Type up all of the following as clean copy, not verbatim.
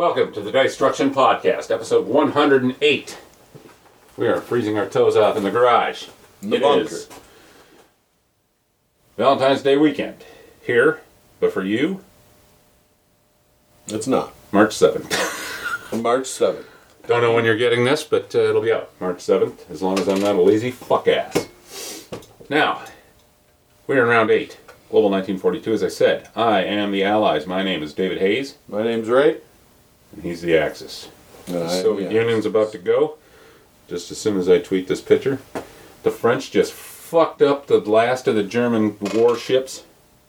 Welcome to the Destruction Podcast, episode 108. We are freezing our toes off in the garage. In the bunker. Is Valentine's Day weekend. Here, but for you, It's not. March 7th. March 7th. Don't know when you're getting this, but it'll be out March 7th, as long as I'm not a lazy fuck ass. Now, we're in round 8. Global 1942, as I said. I am the Allies. My name is David Hayes. My name's Ray. And he's the Axis. The I am Soviet the Union's about to go. Just as soon as I tweet this picture. The French just fucked up the last of the German warships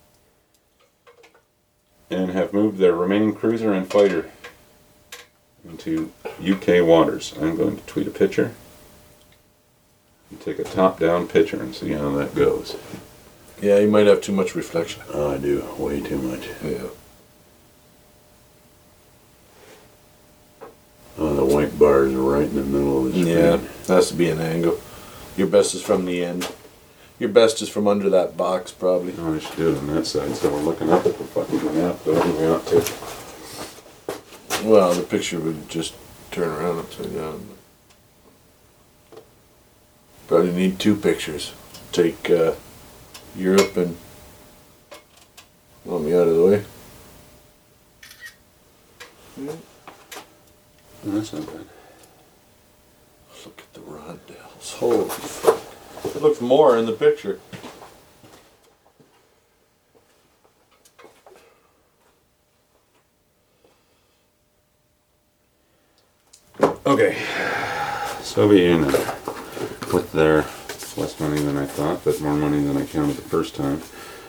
and have moved their remaining cruiser and fighter into UK waters. I'm going to tweet a picture and take a top-down picture and see how that goes. Yeah, you might have too much reflection. Oh, I do. Way too much. Yeah. Oh, the white bars are right in the middle of the screen. Yeah, has to be an angle. Your best is from the end. Your best is from under that box, probably. Oh, I should do it on that side, so we're looking up at the fucking map, but we want to. Well, the picture would just turn around upside down. Probably need two pictures. Take Europe and... Want me out of the way? Oh, that's not bad. Look at the Rondales. Holy fuck. It looks more in the picture. Okay. Soviet Union, with their less money than I thought, but more money than I counted the first time.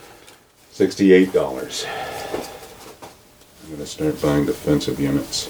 $68. I'm going to start buying defensive units.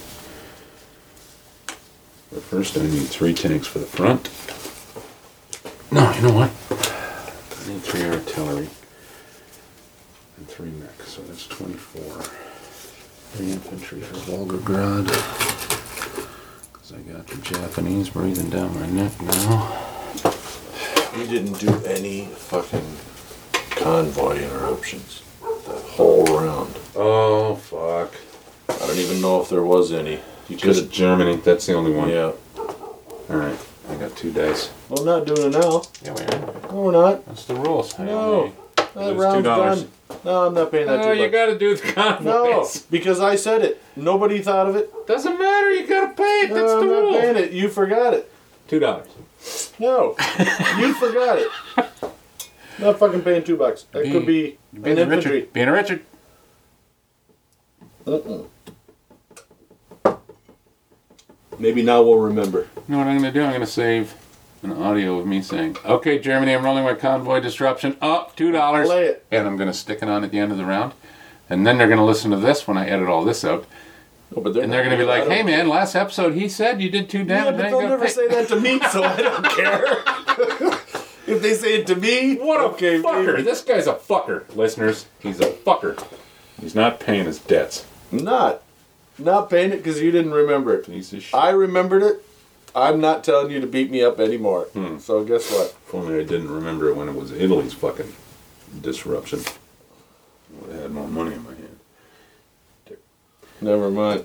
But first I need 3 tanks for the front. No, you know what? I need 3 artillery and 3 mechs, so that's 24. 3 infantry for Volgograd. Because I got the Japanese breathing down my neck now. We didn't do any fucking convoy interruptions. The whole round. Oh, fuck. I don't even know if there was any. You could Just have... Germany, that's the only one. Yeah. Alright, I got 2 dice. Well, I'm not doing it now. Yeah, we are. No, we're not. That's the rules. No. That Lose round's $2. done. No, I'm not paying that Oh, $2. you gotta do the convoys. No, because I said it. Nobody thought of it. Doesn't matter, you gotta pay it. That's No, the I'm not rule. paying it. You forgot it. $2. No, you forgot it. Not fucking paying $2. That could be an infantry. Being a Richard. Maybe now we'll remember. You know what I'm gonna do? I'm gonna save an audio of me saying, "Okay, Germany, I'm rolling my convoy disruption. Up, $2." Play it. And I'm gonna stick it on at the end of the round. And then they're gonna listen to this when I edit all this out. Oh, but And they're gonna be like, "Hey, man, last episode he said you did 2 Yeah, damage. but now you they'll gotta never pay." say that to me, so I don't care. If they say it to me, What a okay, fucker! maybe. This guy's a fucker, listeners. He's a fucker. He's not paying his debts. Not paying it because you didn't remember it. Piece of shit. I remembered it. I'm not telling you to beat me up anymore. So guess what? If only I didn't remember it when it was Italy's fucking disruption. I would have had more money in my hand. Never mind.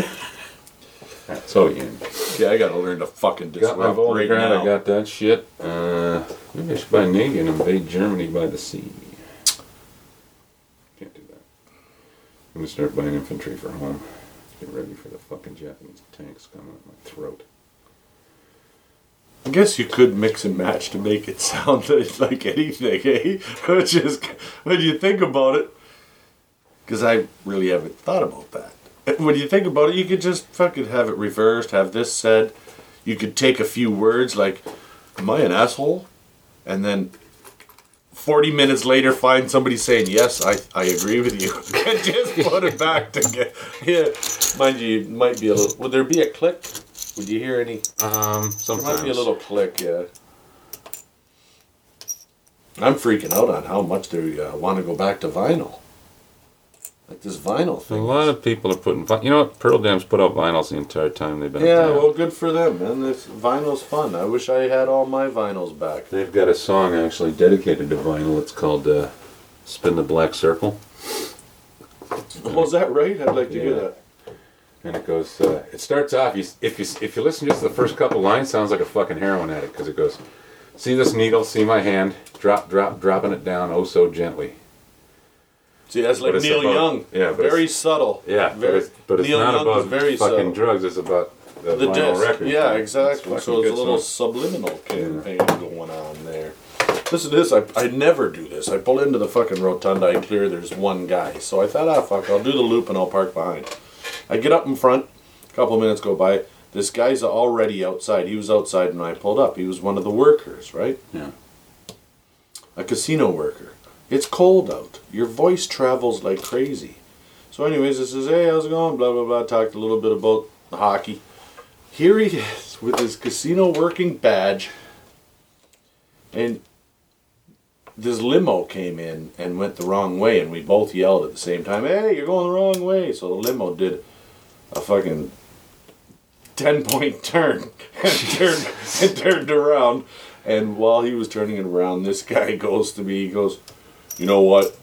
So, yeah. Yeah, I gotta learn to fucking Got my disrupt right Volgograd, now. I got that shit. Maybe I should buy a Navy and invade Germany by the sea. Can't do that. I'm gonna start buying infantry for home. Get ready for the fucking Japanese tanks coming at my throat. I guess you could mix and match to make it sound like anything, eh? Which is, when you think about it, because I really haven't thought about that. When you think about it, you could just fucking have it reversed, have this said. You could take a few words like, "Am I an asshole?" And then 40 minutes later find somebody saying, "Yes, I agree with you." And just put it back together. Yeah. Mind you, it might be a little... Would there be a click? Would you hear any... Sometimes. There might be a little click, yeah. I'm freaking out on how much they want to go back to vinyl. Like this vinyl A thing. lot of people are putting... You know what? Pearl Jam's put out vinyls the entire time they've been Yeah, up there. well, good for them, man. This vinyl's fun. I wish I had all my vinyls back. They've got a song actually dedicated to vinyl. It's called Spin the Black Circle. Oh, is that right? I'd like to hear Yeah. that. And it goes, it starts off, if you listen just to the first couple lines, sounds like a fucking heroin addict, because it goes, see this needle, see my hand, dropping it down oh so gently. See, that's like But it's Neil about- Young. yeah, but very it's- subtle. Yeah, very, but it's Neil not Young was about very fucking subtle. drugs, it's about the The vinyl disc. record. Yeah, It's exactly. fucking So it's a good little song. subliminal campaign going on there. Listen to this. I never do this. I pull into the fucking rotunda. I clear. There's one guy. So I thought, fuck, I'll do the loop and I'll park behind. I get up in front. A couple of minutes go by. This guy's already outside. He was outside when I pulled up. He was one of the workers, right? Yeah. A casino worker. It's cold out. Your voice travels like crazy. So anyways, it says, hey, how's it going? Blah, blah, blah. Talked a little bit about the hockey. Here he is with his casino working badge. And this limo came in and went the wrong way. And we both yelled at the same time, hey, you're going the wrong way. So the limo did a fucking 10-point turn and turned around. And while he was turning it around, this guy goes to me, he goes, you know what?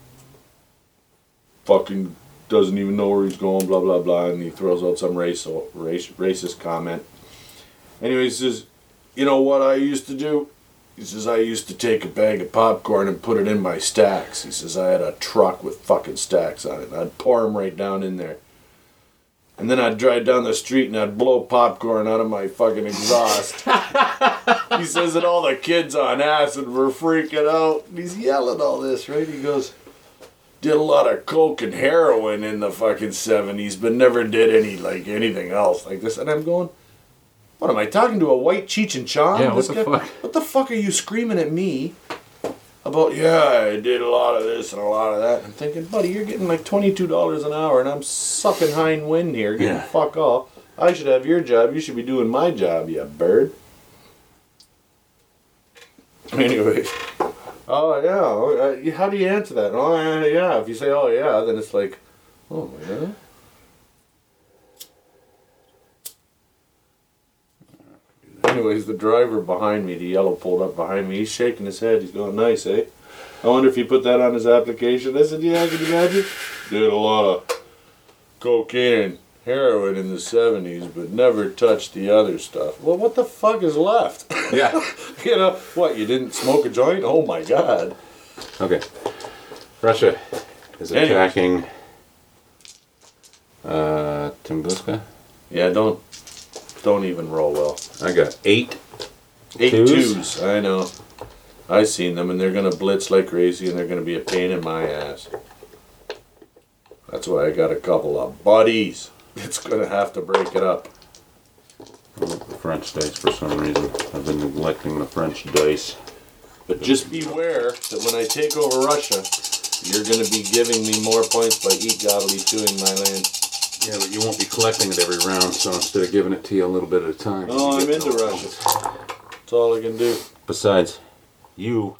Fucking doesn't even know where he's going, blah, blah, blah. And he throws out some racist comment. Anyway, he says, you know what I used to do? He says, I used to take a bag of popcorn and put it in my stacks. He says, I had a truck with fucking stacks on it. And I'd pour them right down in there. And then I'd drive down the street and I'd blow popcorn out of my fucking exhaust. He says that all the kids on acid were freaking out. And he's yelling all this, right? He goes, did a lot of coke and heroin in the fucking 70s, but never did anything else like this. And I'm going, what, am I talking to a white Cheech and Chong? Yeah, This what the guy- fuck? What the fuck are you screaming at me about, yeah, I did a lot of this and a lot of that? I'm thinking, buddy, you're getting like $22 an hour and I'm sucking hind wind here, getting Yeah. fuck off. I should have your job. You should be doing my job, you bird. Anyway. Oh, yeah. How do you answer that? Oh, yeah. If you say, oh, yeah, then it's like, oh, yeah. Anyways, the driver behind me, the yellow pulled up behind me. He's shaking his head. He's going, nice, eh? I wonder if he put that on his application. I said, yeah, can you imagine? Did a lot of cocaine and heroin in the 70s, but never touched the other stuff. Well, what the fuck is left? Yeah. You know, what, you didn't smoke a joint? Oh my God. Okay. Russia is Anyway. attacking Tunguska. Yeah, don't even roll well. I got 8. 8 Twos? twos, I know. I seen them, and they're gonna blitz like crazy, and they're gonna be a pain in my ass. That's why I got a couple of buddies. It's gonna have to break it up. I like the French dice for some reason. I've been neglecting the French dice. But just beware that when I take over Russia, you're gonna be giving me more points by eat godly chewing my land. Yeah, but you won't be collecting it every round, so instead of giving it to you a little bit at a time. Oh, you I'm get into no Russia. points. That's all I can do. Besides, you,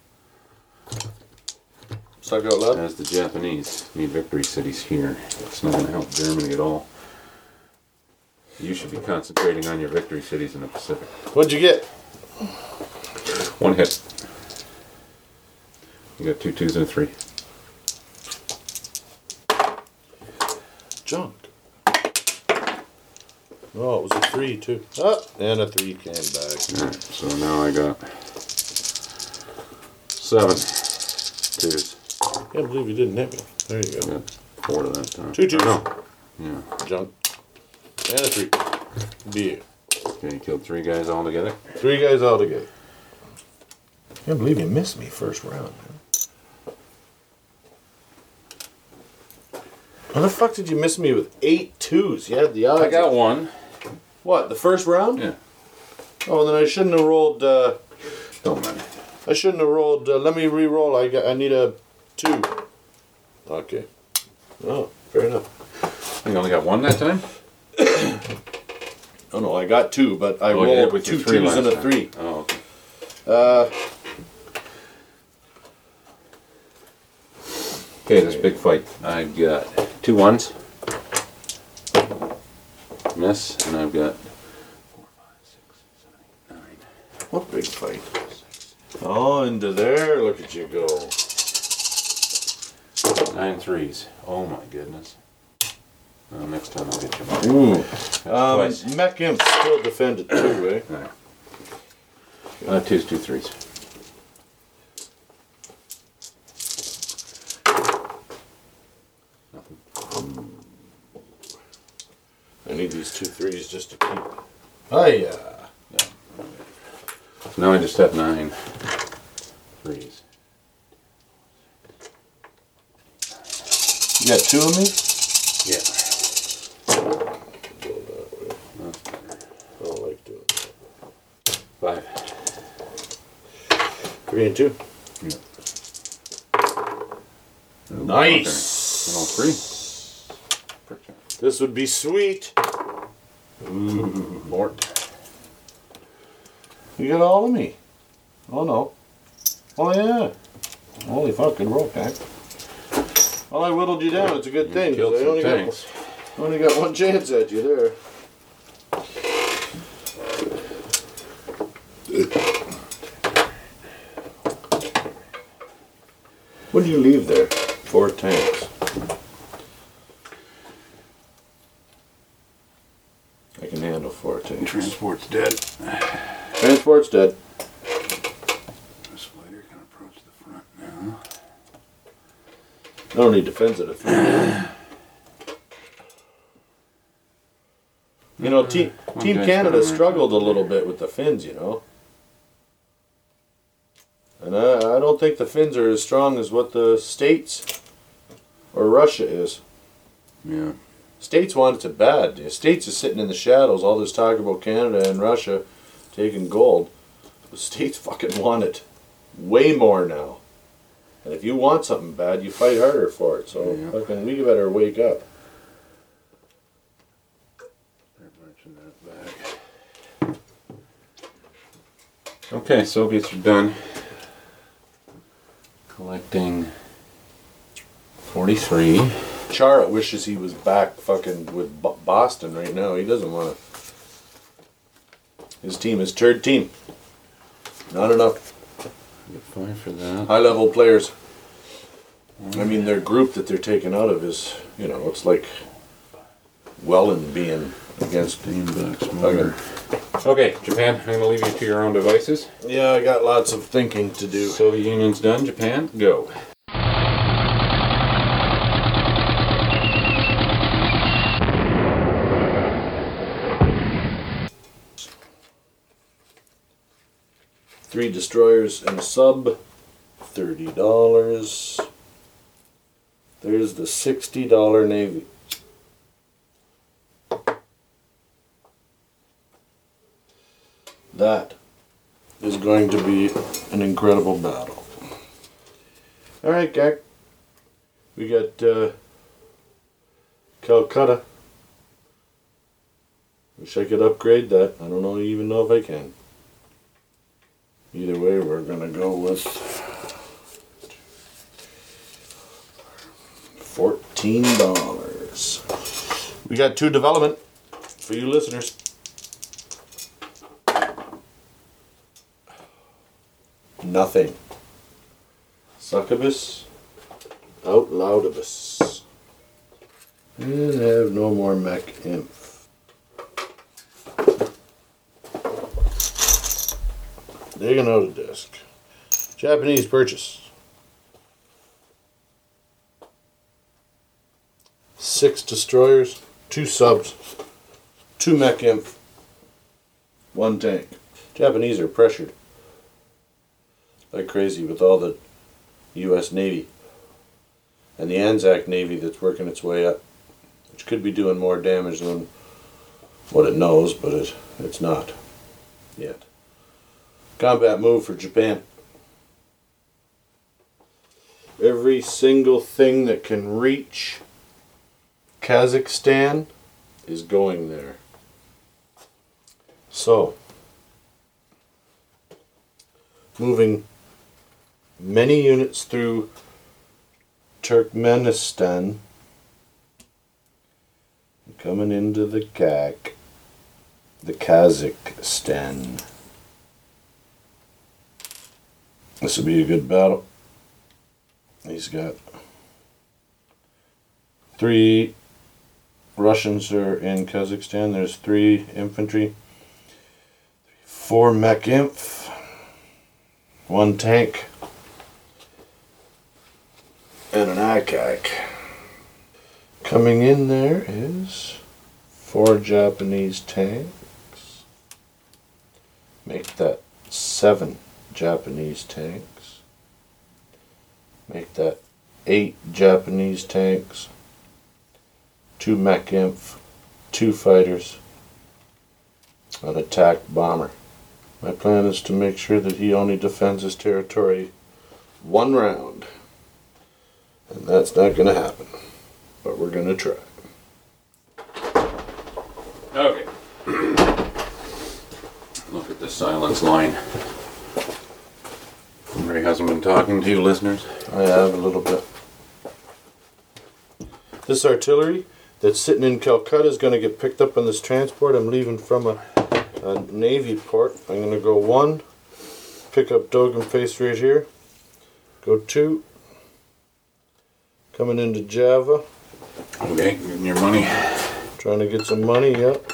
Suck out loud. as the Japanese, need victory cities here. It's not going to help Germany at all. You should be concentrating on your victory cities in the Pacific. What'd you get? 1 hit. You got 2 twos and a 3. Junk. Oh, it was a 3 too. Oh, and a 3 came back. Alright, so now I got 7 twos. Can't believe you didn't hit me. There you I go. got 4 to that time. 2 twos. Oh, no. Yeah. Junk. And a 3. Beer. Okay, you killed 3 guys all together. 3 guys all together. Can't believe you missed me first round, man. How the fuck did you miss me with 8 twos? You had the odds. I got 1. What, the first round? Yeah. Oh, then I shouldn't have rolled, Don't matter. let me re-roll. I need a 2. Okay. Oh, fair enough. You only got 1 that time? Oh no, I got 2, but I Oh, you did rolled with your 2 3 twos and a last time. 3. Oh, okay. Okay, this big fight. I got 2 1s. Miss, and I've got 4, 5, 6, 7, 8, 9. What big fight? Oh, into there. Look at you go. 9 threes. Oh my goodness. Next time I'll get you one. Ooh. Twice. Mech Imp still defended too, eh? Alright. Twos, two, threes. I need these 2 3s just to keep. Oh yeah. So now I just have 9 threes. You got 2 of me? Yeah. I don't like doing that. 5. 3 and 2. Yeah. Nice. And all 3. This would be sweet. Ooh, Mort. You got all of me. Oh no. Oh yeah. Holy fuck, good roll, Pack. Well, I whittled you down. It's a good thing. Killed 'Cause I some only tanks. got 1 chance at you there. What did you leave there? 4 tanks. I can handle 4 tanks. Transport's dead. Transport's dead. This fighter can approach the front now. I don't need defense at a 3. You know, Team guy's Canada down there. struggled a little bit with the Finns, you know. And I don't think the Finns are as strong as what the States or Russia is. Yeah. States want it bad. The States is sitting in the shadows. All this talk about Canada and Russia taking gold. The States fucking want it way more now. And if you want something bad, you fight harder for it. So Yeah. fucking we better wake up. Start marching that back. Okay, Soviets are done. Collecting 43. Chara wishes he was back fucking with Boston right now. He doesn't want to. His team is turd team. Not enough Get 5 for that. high level players. I mean, their group that they're taking out of is, you know, it's like Welland being against. Steambox motor. Okay, Japan, I'm going to leave you to your own devices. Yeah, I got lots of thinking to do. Soviet Union's done. Japan, go. Three destroyers and a sub, $30. There's the $60 Navy. That is going to be an incredible battle. Alright, Gak. We got Calcutta. Wish I could upgrade that. I don't even know if I can. Either way, we're going to go with $14. We got 2 development for you listeners. Nothing. Succubus. Out loudibus. And have no more mech imp. Digging out a disc. Japanese purchase. 6 destroyers, 2 subs, 2 mech imp, 1 tank. Japanese are pressured like crazy with all the U.S. Navy and the Anzac Navy that's working its way up, which could be doing more damage than what it knows, but it's not yet. Combat move for Japan. Every single thing that can reach Kazakhstan is going there. So, moving many units through Turkmenistan, coming into the Kazakhstan. This will be a good battle. He's got 3 Russians are in Kazakhstan. There's 3 infantry, 4 mech inf, 1 tank, and an ICAC. Coming in there is 4 Japanese tanks. Make that 7 Japanese tanks. Make that 8 Japanese tanks. 2 mech inf, 2 fighters, an attack bomber. My plan is to make sure that he only defends his territory 1 round. And that's not going to happen. But we're going to try. Okay. Look at the silence line. Ray hasn't been talking to you, listeners. I have a little bit. This artillery that's sitting in Calcutta is going to get picked up on this transport. I'm leaving from a Navy port. I'm going to go 1, pick up Dogan Face right here. Go 2, coming into Java. Okay, getting your money. Trying to get some money, yep.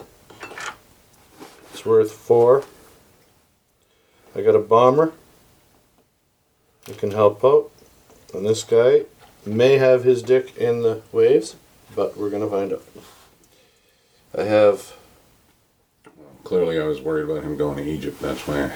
It's worth 4. I got a bomber. It can help out. And this guy may have his dick in the waves, but we're going to find out. I have... Clearly I was worried about him going to Egypt, that's why.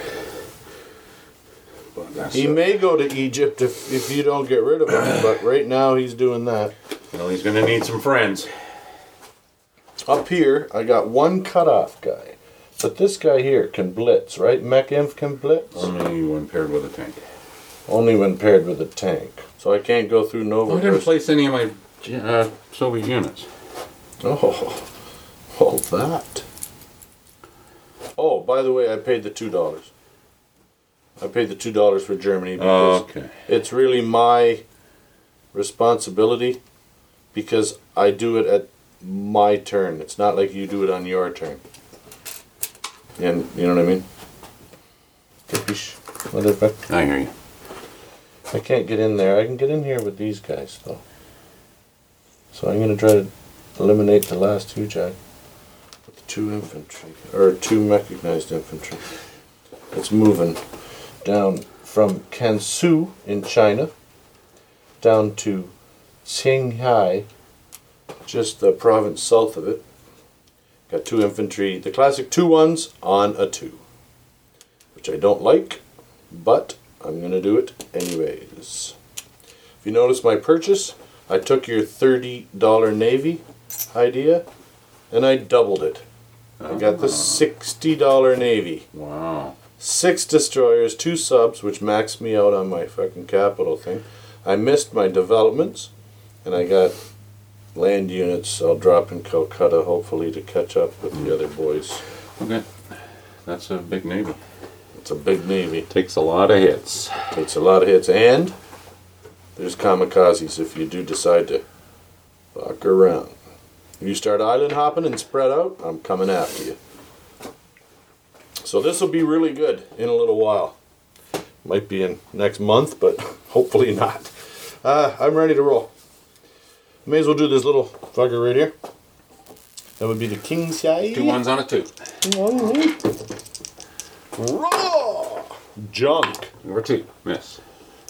But that's, He may go to Egypt if you don't get rid of him, but right now he's doing that. well, he's going to need some friends. Up here, I got 1 cutoff guy. But this guy here can blitz, right? Mech Inf can blitz? Only when paired with a tank. Only when paired with a tank. So I can't go through Nova. I didn't place any of my Soviet units. Oh, all that. Oh, by the way, I paid the $2. I paid the $2 for Germany because Okay. it's really my responsibility because I do it at my turn. It's not like you do it on your turn. And you know what I mean? Capiche? Whatever. I hear you. I can't get in there. I can get in here with these guys though. So I'm going to try to eliminate the last 2 jag with the 2 infantry, or 2 mechanized infantry. It's moving down from Kansu in China down to Qinghai, just the province south of it. Got 2 infantry, the classic 2-1s on a 2, which I don't like, but I'm going to do it anyways. If you notice my purchase, I took your $30 Navy idea and I doubled it. I got the $60 Navy. Wow. 6 destroyers, 2 subs, which maxed me out on my fucking capital thing. I missed my developments, and I got land units I'll drop in Calcutta, hopefully, to catch up with the other boys. Okay. That's a big Navy. It's a big Navy. Takes a lot of hits. Takes a lot of hits, and there's kamikazes if you do decide to fuck around. If you start island hopping and spread out, I'm coming after you. So this will be really good in a little while. Might be in next month, but hopefully not. I'm ready to roll. May as well do this little fucker right here. That would be the king size. 2 1s on a 2. Raw junk. Number 2. Miss.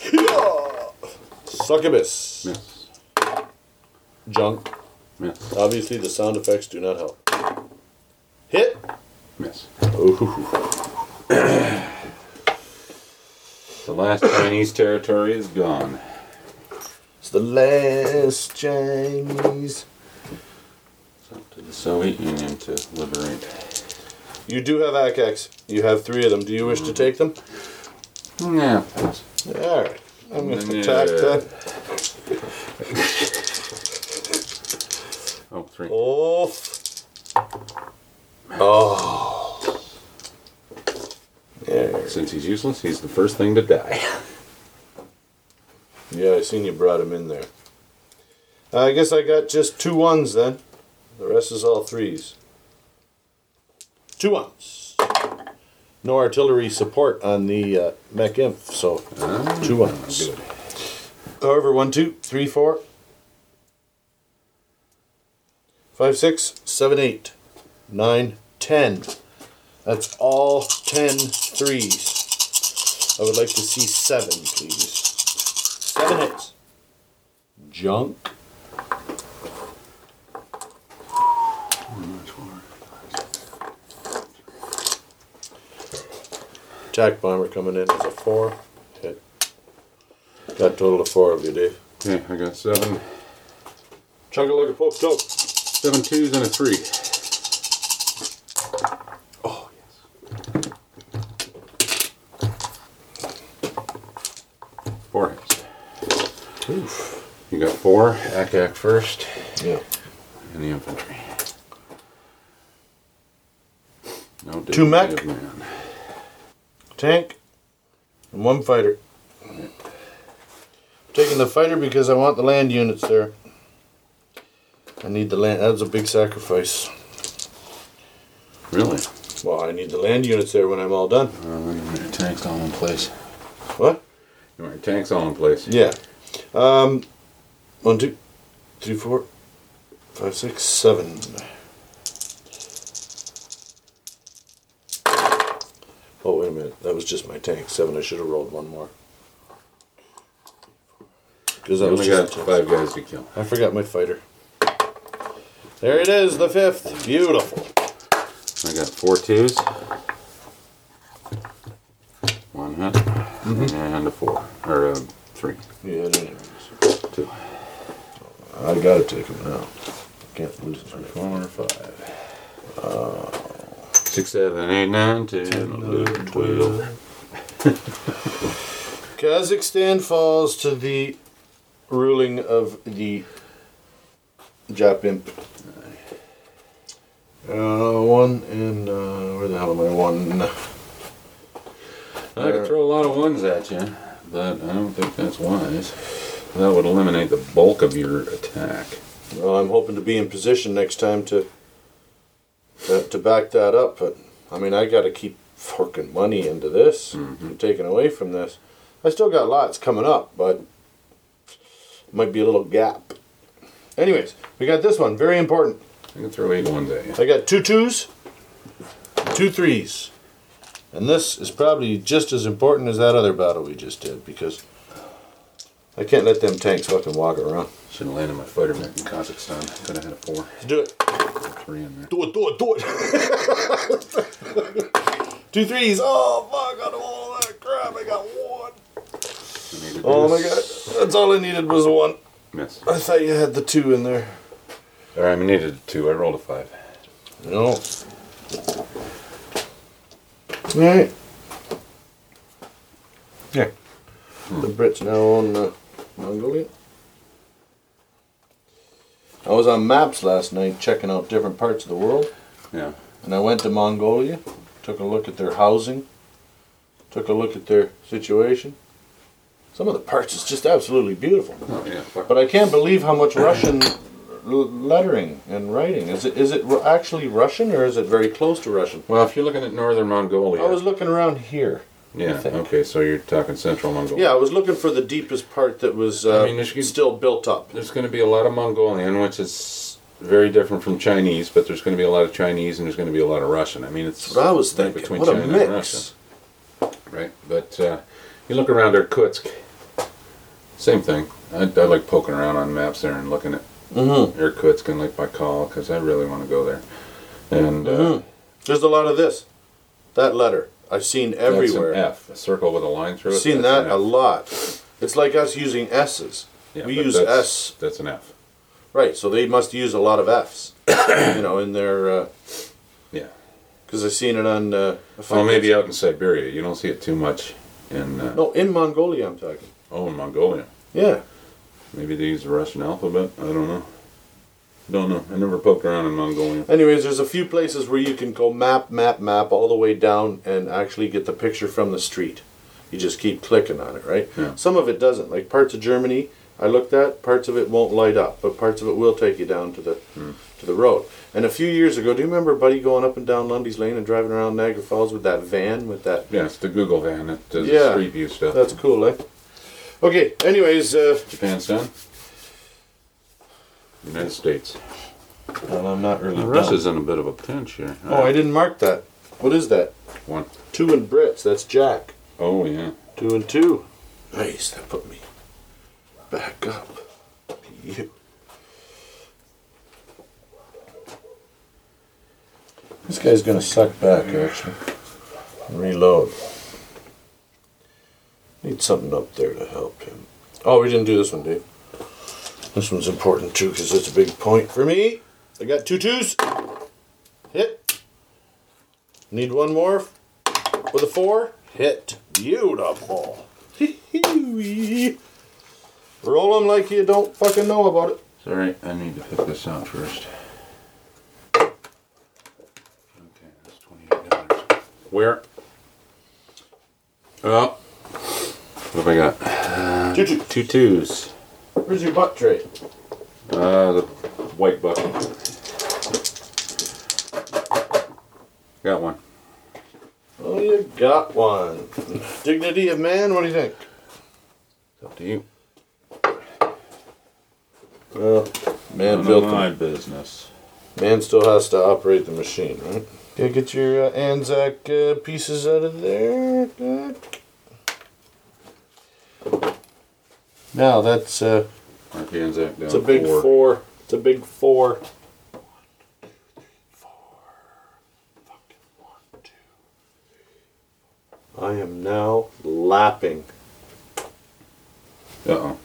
Succubus. Miss. Junk. Miss. Obviously, the sound effects do not help. Hit. Miss. Ooh. The last Chinese territory is gone. It's the last Chinese. It's up to the Soviet Union to liberate. You do have ACACs. You have 3 of them. Do you wish to take them? Yeah, pass. Alright. I'm going to Yeah. attack that. Oh, 3. Oh. Oh. Yeah. Since he's useless, he's the first thing to die. Yeah, I seen you brought him in there. I guess I got just 2 1s then. The rest is all 3s. 2 1s. No artillery support on the Mech Imp, so 2 1s. Good. However, 1, 2, 3, 4, 5, 6, 7, 8, 9, 10. That's all 10 threes. I would like to see 7, please. 7 hits. Junk. Attack bomber coming in as a 4. Hit. Got a total of 4 of you, Dave. Okay, I got 7. Chug a lug a poke toke. 7 twos and a 3. Oh, yes. 4 hits. Oof. You got 4. Ack first. Yeah. And the infantry. No 2 mech. dignity of man. Tank. And 1 fighter. Taking the fighter because I want the land units there. I need the land. That's a big sacrifice. Really? Well, I need the land units there when I'm all done. You want your tanks all in place. What? You want your tanks all in place. Yeah. 1, 2, 3, 4, 5, 6, 7. Oh, wait a minute. That was just my tank. 7. I should have rolled 1 more. Because You that was only got just 5 guys to kill. I forgot my fighter. There it is, the 5th. Beautiful. I got 4 twos. 1 hit. And a 4. Or a 3. Yeah, anyways. 2. I gotta take him now. Can't lose him. 4, 5. 6, 7, 8, 9, 10, 11, 12. Kazakhstan falls to the ruling of the Jap imp. 1 and where the hell am I? 1. I could throw a lot of 1s at you, but I don't think that's wise. That would eliminate the bulk of your attack. Well, I'm hoping to be in position next time to back that up. But I mean, I got to keep forking money into this, taking away from this. I still got lots coming up, but might be a little gap. Anyways, we got this one, very important. I can throw 8 1s at you. I got 2 2s, 2 3s. And this is probably just as important as that other battle we just did, because I can't let them tanks fucking walk around. Should have landed my fighter mech in Kazakhstan. Could have had a 4. Let's do it. 3 in there. Do it. 2 3s. Oh, fuck, out of all that crap, I got 1. Oh my god, that's all I needed was a 1. Miss. I thought you had the 2 in there. Alright, I needed a 2. I rolled a 5. No. Alright. Yeah. The Brits now own Mongolia. I was on maps last night checking out different parts of the world. Yeah. And I went to Mongolia, took a look at their housing, took a look at their situation. Some of the parts is just absolutely beautiful. Oh, yeah. But I can't believe how much Russian lettering and writing. Is it actually Russian, or is it very close to Russian? Well, if you're looking at northern Mongolia. I was looking around here. Yeah, I think. okay, so you're talking central Mongolia. Yeah, I was looking for the deepest part that was still built up. There's going to be a lot of Mongolian, which is very different from Chinese, but there's going to be a lot of Chinese and there's going to be a lot of Russian. I mean, it's That's what I was right thinking. between What a China mix. and Russia. Right? But you look around Irkutsk, same thing. I like poking around on maps there and looking at Irkutsk and Lake Baikal because I really want to go there. And There's a lot of this. That letter. I've seen everywhere. That's an F, a circle with a line through it. I've seen that's that an a F. lot. It's like us using S's. Yeah, we but use that's- S. That's an F. Right, so they must use a lot of F's. In their... Yeah. Because I've seen it on... Well, maybe out in Siberia. You don't see it too much in... No, in Mongolia I'm talking. Oh, in Mongolia. Yeah. Maybe they use the Russian alphabet. I don't know. Don't know. I never poked around in Mongolia. Anyways, there's a few places where you can go map all the way down and actually get the picture from the street. You just keep clicking on it, right? Yeah. Some of it doesn't. Like parts of Germany, I looked at, parts of it won't light up, but parts of it will take you down to the road. And a few years ago, do you remember Buddy going up and down Lundy's Lane and driving around Niagara Falls with that van with that? Yeah, it's the Google van that does Yeah. the street view stuff. That's cool, eh? Okay, anyways, Japan's done. United States. Well, I'm not really Russ done. is in a bit of a pinch here. Oh, I didn't mark that. What is that? 1. 2 and Brits. That's Jack. Oh, yeah. 2 and 2. Nice. That put me back up. You. This guy's gonna suck back, actually. Reload. Need something up there to help him. Oh, we didn't do this one, Dave. This one's important too, because it's a big point for me. I got 2 2s. Hit. Need one more with a 4. Hit. Beautiful. Roll them like you don't fucking know about it. Sorry, I need to pick this out first. Okay, that's $28. Where? Oh. What have I got? 2 2. 2 2s. Where's your butt tray? The white bucket. Got one. Oh, you got one. Dignity of man, what do you think? It's up to you. Well, man None built of my them. business. Man still has to operate the machine, right? Okay, get your Anzac pieces out of there. Now that's Mark Anzac down. it's a big 4. 4. It's a big 4. I am now lapping. Uh-oh.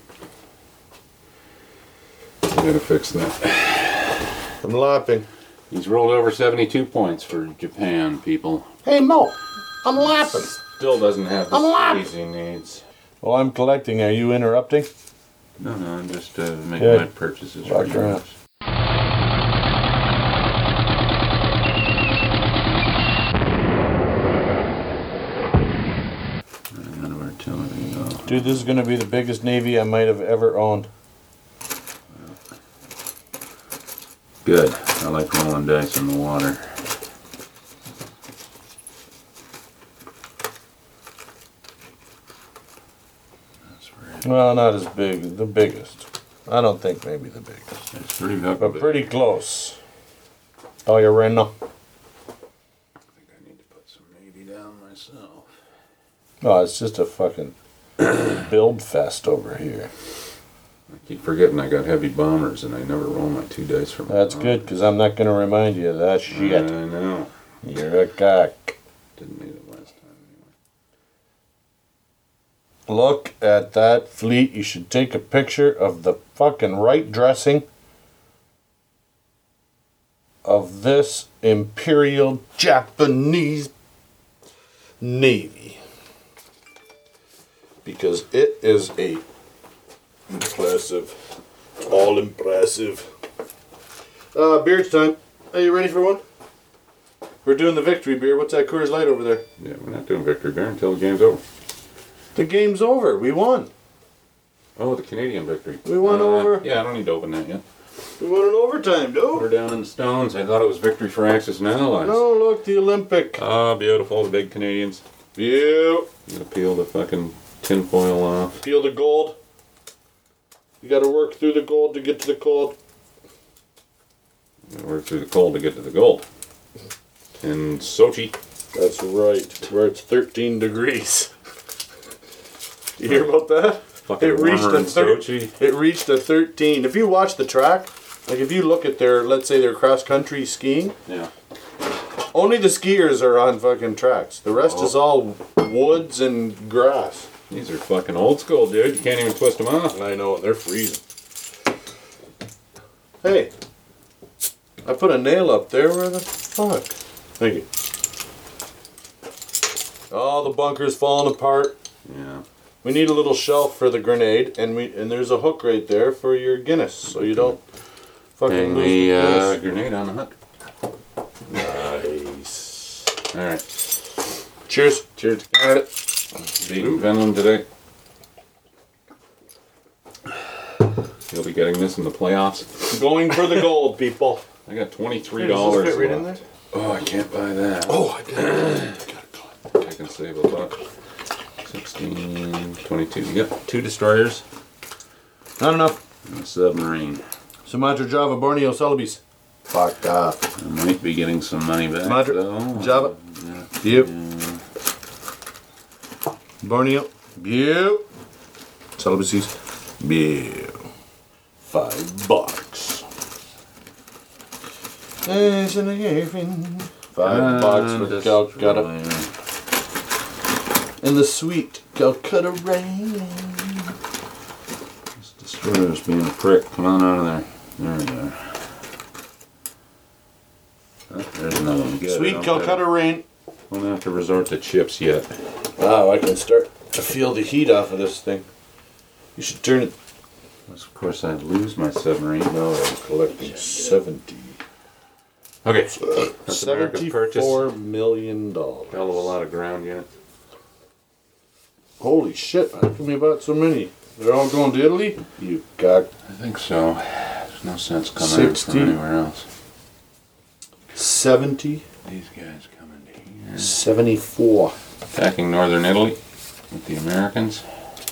I gotta fix that. I'm lapping. He's rolled over 72 points for Japan, people. Hey Mo, I'm lapping. Still doesn't have the I'm laughing. skis he needs. Well, I'm collecting. Are you interrupting? No, I'm just making Good. my purchases Walk for around. yours. Out of artillery, Dude, this is going to be the biggest Navy I might have ever owned. Good. I like rolling dice in the water. That's where Well, not as big. The biggest. I don't think maybe the biggest. it's pretty big. But pretty close. Oh, you're right now. I think I need to put some maybe down myself. No, it's just a fucking build fest over here. I keep forgetting I got heavy bombers and I never roll my 2 dice for my That's bombers. good, because I'm not going to remind you of that shit. I know. You're a cock. Didn't need it last time anyway. Look at that fleet. You should take a picture of the fucking right dressing of this Imperial Japanese Navy. Because it is a impressive, all impressive. Beer's time. Are you ready for one? We're doing the victory beer. What's that Coors Light over there? Yeah, we're not doing victory beer until the game's over. The game's over. We won. Oh, the Canadian victory. We won over. Yeah, I don't need to open that yet. We won in overtime, Put her dude. down in the stones. I thought it was victory for Axis and Allies. No, look, the Olympic. Ah, beautiful. The big Canadians. View. I'm gonna peel the fucking tinfoil off. Peel the gold. You gotta work through the gold to get to the cold. I'm gonna work through the cold to get to the gold. In Sochi. That's right. Where it's 13 degrees. You hear about that? Fucking It reached warmer a in Sochi. It reached a 13. If you watch the track, like if you look at their, let's say their cross country skiing, Yeah. only the skiers are on fucking tracks. The rest is all woods and grass. These are fucking old school, dude. You can't even twist them off. I know, they're freezing. Hey, I put a nail up there. Where the fuck? Thank you. Oh, the bunker's falling apart. Yeah. We need a little shelf for the grenade, and there's a hook right there for your Guinness, so you don't fucking Hang lose the the grenade on the hook. Nice. Alright. Cheers. Cheers. Got it. Beating Finland today. You'll be getting this in the playoffs. Going for the gold, people. I got $23 Does this fit right in left. there? Oh, I can't buy that. Oh, I did. I can save a buck. 16, 22. You got 2 destroyers Not enough. and a submarine. Sumatra, Java, Borneo, Celebes. Fuck off. I might be getting some money back, Madre- though. Java. Yep. Borneo. Bew. Celibacies. Bew. $5. $5 for Just Calcutta. really- In the sweet Calcutta rain. This destroyer's being a prick. Come on out of there. There we go. Oh, there's another one. Good. I Sweet don't Calcutta rain. Don't have to resort to chips yet. Wow, I can start to feel the heat off of this thing. You should turn it. Of course, I'd lose my submarine. No, I'm collecting 70. Okay. That's America's purchase. $74 million. Hell of a lot of ground units. Holy shit, how come you bought so many? They're all going to Italy? You cock. I think so. There's no sense coming in 60. from anywhere else. 70. These guys coming to here. 74. Attacking northern Italy with the Americans.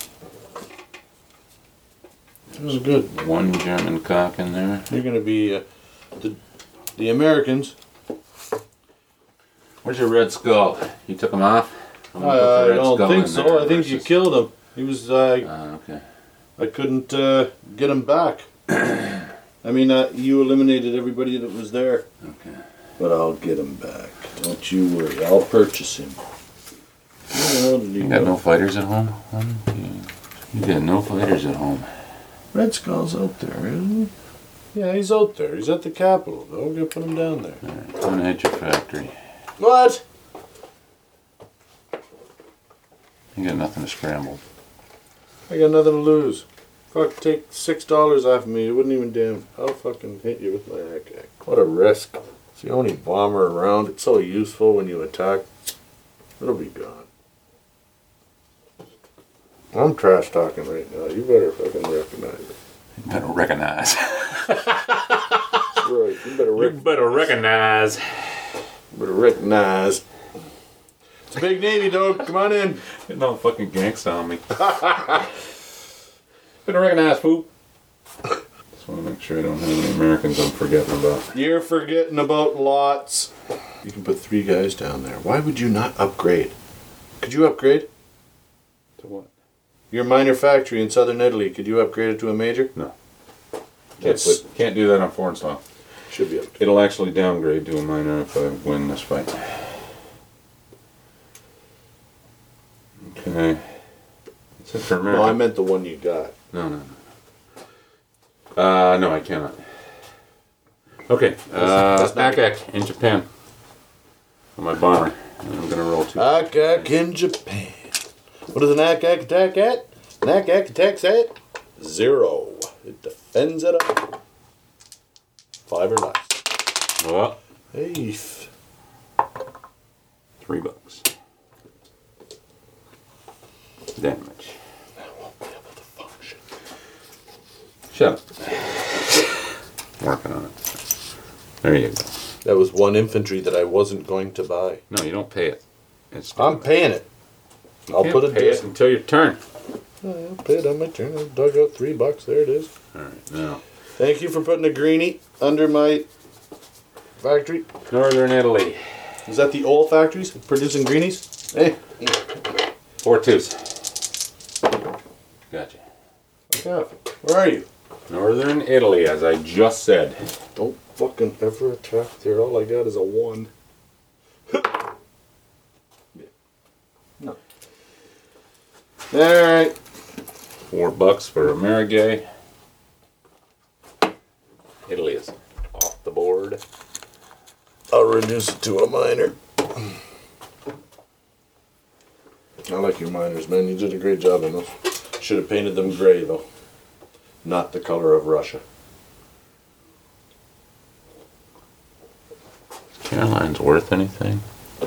That was good. One German cock in there. You're going to be the Americans. Where's your Red Skull? You took him off? I'm gonna put I the Red don't Skull think in so. there I think you versus- killed him. He was. Okay. I couldn't get him back. I mean, you eliminated everybody that was there. Okay. But I'll get him back. Don't you worry. I'll purchase him. Where the hell did he You got go? no fighters at home? You got no fighters at home. Red Skull's out there, isn't he? Yeah, he's out there. He's at the Capitol, though. We're going to put him down there. Alright, I'm gonna hit your factory. What? You got nothing to scramble. I got nothing to lose. Fuck, take $6 off of me. It wouldn't even damn. I'll fucking hit you with my AK. What a risk. It's the only bomber around. It's so useful when you attack. It'll be gone. I'm trash talking right now. You better fucking recognize it. You better recognize. Right. You better better recognize. recognize. It's a big Navy, dog. Come on in. Getting all fucking gangsta on me. Better recognize, fool. Just want to make sure I don't have any Americans I'm forgetting about. You're forgetting about lots. You can put 3 guys down there. Why would you not upgrade? Could you upgrade? To what? Your minor factory in southern Italy, could you upgrade it to a major? No. That's- Can't do that on foreign style. Should be able to. It'll actually downgrade to a minor if I win this fight. Okay. That's it for America. No, I meant the one you got. No. No, I cannot. Okay. That's not- Akak in Japan. On my bomber. And I'm gonna roll 2. Akak in Japan. What does an Akak attack at? An Akak attacks at 0. It defends it up. 5 or less. Well, Hey. $3. Damage. Shut up. Working on it. There you go. That was 1 infantry that I wasn't going to buy. No, you don't pay it. It's I'm paying it. I'll can't put it pay it until your turn. I'll pay it on my turn. I dug out $3. There it is. All right, now Thank you for putting a greenie under my factory. Northern Italy. Is that the old factories producing greenies? Hey. 4 twos. Gotcha. Yeah. Where are you? Northern Italy, as I just said. Don't fucking ever attack there. All I got is a 1. No. Alright. $4 for Amerigay. Italy is off the board. I'll reduce it to a minor. I like your minors, man. You did a great job on those. Should have painted them gray, though. Not the color of Russia. Caroline's worth anything?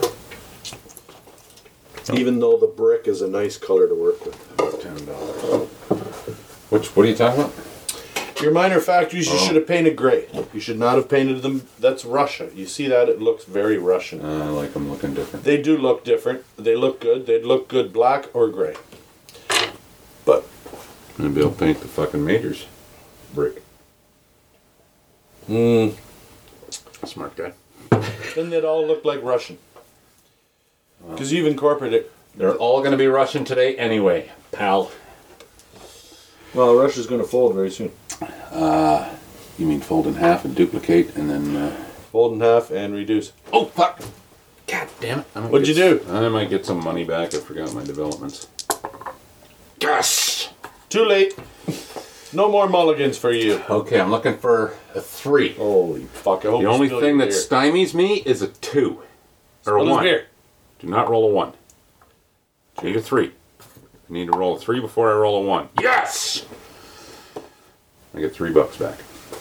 Even though the brick is a nice color to work with. $10. What are you talking about? Your minor factories, you should have painted gray. You should not have painted them. That's Russia. You see that? It looks very Russian. I like them looking different. They do look different. They look good. They'd look good black or gray. But Maybe I'll paint the fucking majors brick. Smart guy. Then they'd all look like Russian. Because you've incorporated. They're all going to be Russian today anyway, pal. Well, Russia's going to fold very soon. You mean fold in half and duplicate and then... Fold in half and reduce. Oh, fuck! God damn it. What'd you do? I might get some money back. I forgot my developments. Yes! Too late. No more mulligans for you. Okay, I'm looking for a 3. Holy fuck. I hope The you only spill thing your that beer. stymies me is a 2. Or a Spill his 1. beer. Do not roll a 1. I need a 3. I need to roll a 3 before I roll a 1. Yes! I get $3 back.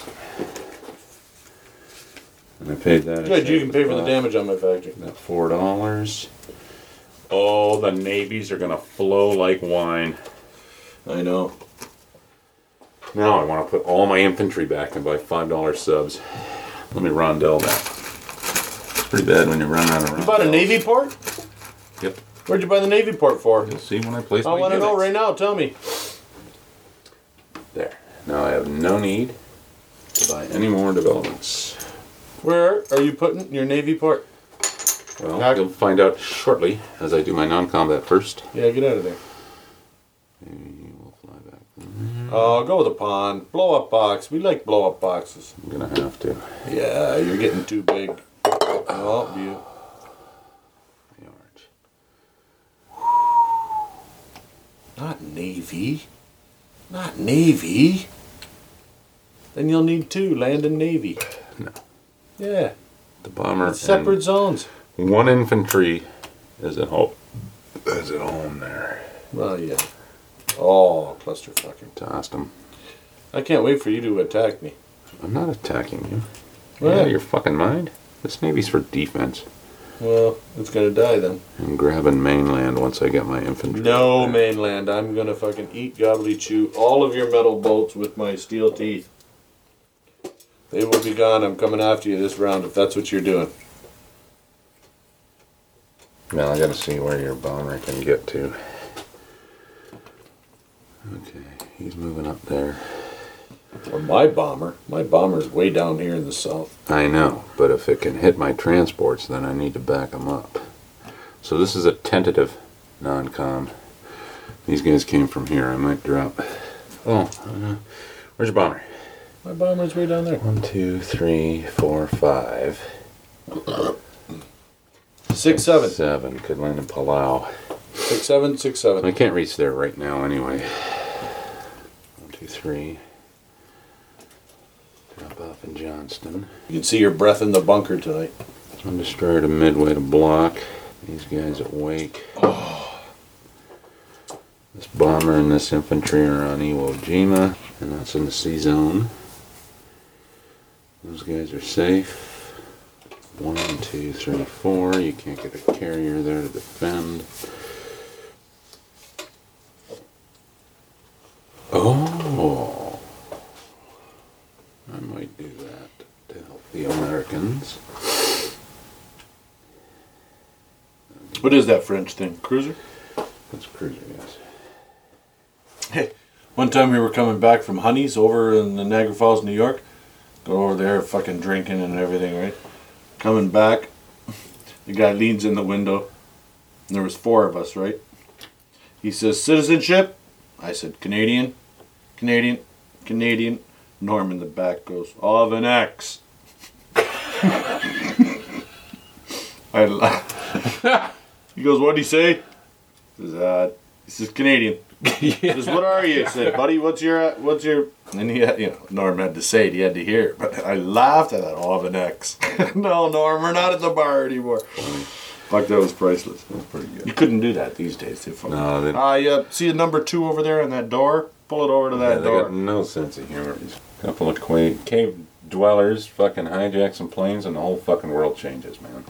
And I paid that. Good, you can pay for the damage on my factory. That $4. Oh, the navies are gonna flow like wine. I know. Now I want to put all my infantry back and buy $5 subs. Let me rondel that. It's pretty bad when you run out of rondels. You bought a Navy port? Yep. Where'd you buy the Navy port for? You'll see when I place I my want to know units. right now. Tell me. There. Now I have no need to buy any more developments. Where are you putting your Navy port? Well, Back. you'll find out shortly as I do my non-combat first. Yeah, get out of there. Maybe we'll fly back. Oh, go with a pond. Blow up box. We like blow up boxes. I'm gonna have to. Yeah, you're getting too big. Oh, you. Not Navy. Not Navy. Then you'll need 2. Land and Navy. No. Yeah. The bomber. It's separate and zones. 1 infantry is at home. Is at home there. Well, yeah. Oh, cluster fucking. Tossed him. I can't wait for you to attack me. I'm not attacking you. Well, Yeah, your fucking mind. This navy's for defense. Well, it's gonna die then. I'm grabbing mainland once I get my infantry. No, there. mainland. I'm gonna fucking eat, gobbly, chew all of your metal bolts with my steel teeth. They will be gone. I'm coming after you this round if that's what you're doing. Well, I gotta see where your bomber can get to. Okay, he's moving up there. Or my bomber. My bomber's way down here in the south. I know, but if it can hit my transports, then I need to back them up. So this is a tentative non-com. These guys came from here. I might drop. Oh, where's your bomber? My bomber's way down there. 1, 2, 3, 4, 5. 6, 7. 7 could land in Palau. 6, 7, 6, 7. I can't reach there right now anyway. 1, 2, 3. Drop off in Johnston. You can see your breath in the bunker tonight. One destroyer to Midway to block. These guys at Wake. This bomber and this infantry are on Iwo Jima, and that's in the sea zone. Those guys are safe. 1, 2, 3, 4. You can't get a carrier there to defend. Oh, I might do that to help the Americans. What is that French thing? Cruiser? That's a cruiser, yes. Hey, one time we were coming back from Honey's over in the Niagara Falls, New York. Go over there, fucking drinking and everything, right? Coming back, the guy leans in the window. And there was 4 of us, right? He says, citizenship? I said, Canadian, Canadian, Canadian. Norm in the back goes, of an X. I laugh. He goes, what'd he say? He says, Canadian. He says, what are you? I said, buddy, what's your, and he had, Norm had to say it, he had to hear it, but I laughed at that, of an X. No, Norm, we're not at the bar anymore. Fuck, that was priceless. That's pretty good. You couldn't do that these days. No, they See a number 2 over there on that door? Pull it over to that they door. got no sense of humor. These couple of cave dwellers fucking hijack some planes and the whole fucking world changes, man.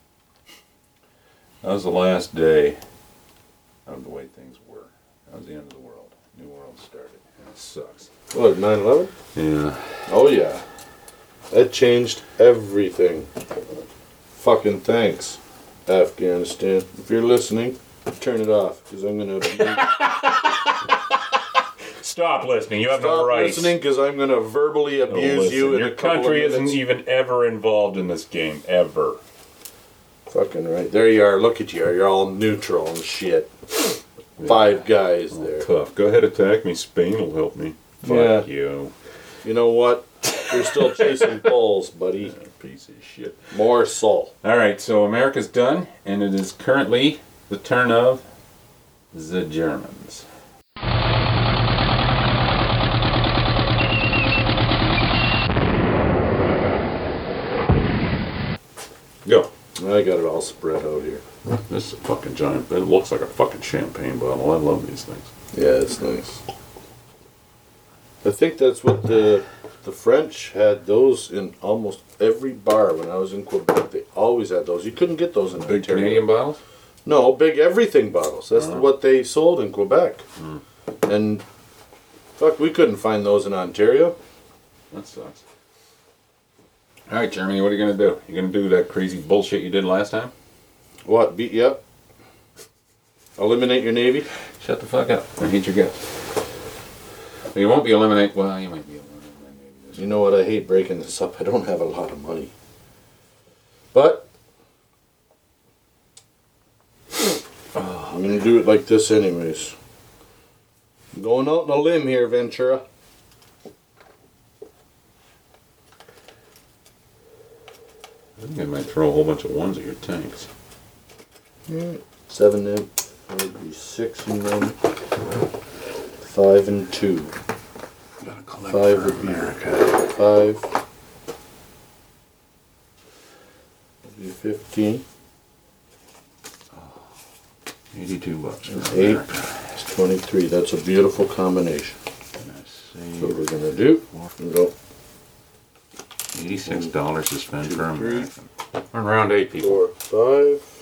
That was the last day of the way things were. That was the end of the world. New world started. And it sucks. What, 9/11? Yeah. Oh, yeah. That changed everything. Fucking thanks, Afghanistan. If you're listening, turn it off, because I'm going to... Stop listening. You have no Stop rights. listening, because I'm going to verbally No, abuse listen, you in your a couple country of isn't minutes. even ever involved in this game. Ever. Fucking right. There you are. Look at you. You're all neutral and shit. 5 guys there. Tough. Go ahead, attack me. Spain will help me. Yeah. Fuck you. You know what? You're still chasing bulls, buddy. Piece of shit. More soul. All right, so America's done, and it is currently the turn of the Germans. Go. I got it all spread out here. This is a fucking giant. It looks like a fucking champagne bottle. I love these things. Yeah, it's nice. I think that's what the French had those in almost every bar when I was in Quebec. They always had those. You couldn't get those in Big Ontario. Canadian bottles? No, big everything bottles. That's what they sold in Quebec. And fuck, we couldn't find those in Ontario. That sucks. All right, Germany, what are you going to do? You going to do that crazy bullshit you did last time? What, beat you up? Eliminate your navy? Shut the fuck up. I hate your guts. You won't be eliminated. Well, you might be eliminated. You know what, I hate breaking this up. I don't have a lot of money. But I'm going to do it like this anyways. I'm going out on a limb here, Ventura. I think I might throw a whole bunch of ones at your tanks. 7 in. Would be 6 in them. 5 and 2. 5 would be 5. Would be 15. 82 bucks. for 8 America. is 23. That's a beautiful combination. That's what we're gonna do. Go. $86 to spend per American. Around 8 people. 4, 5.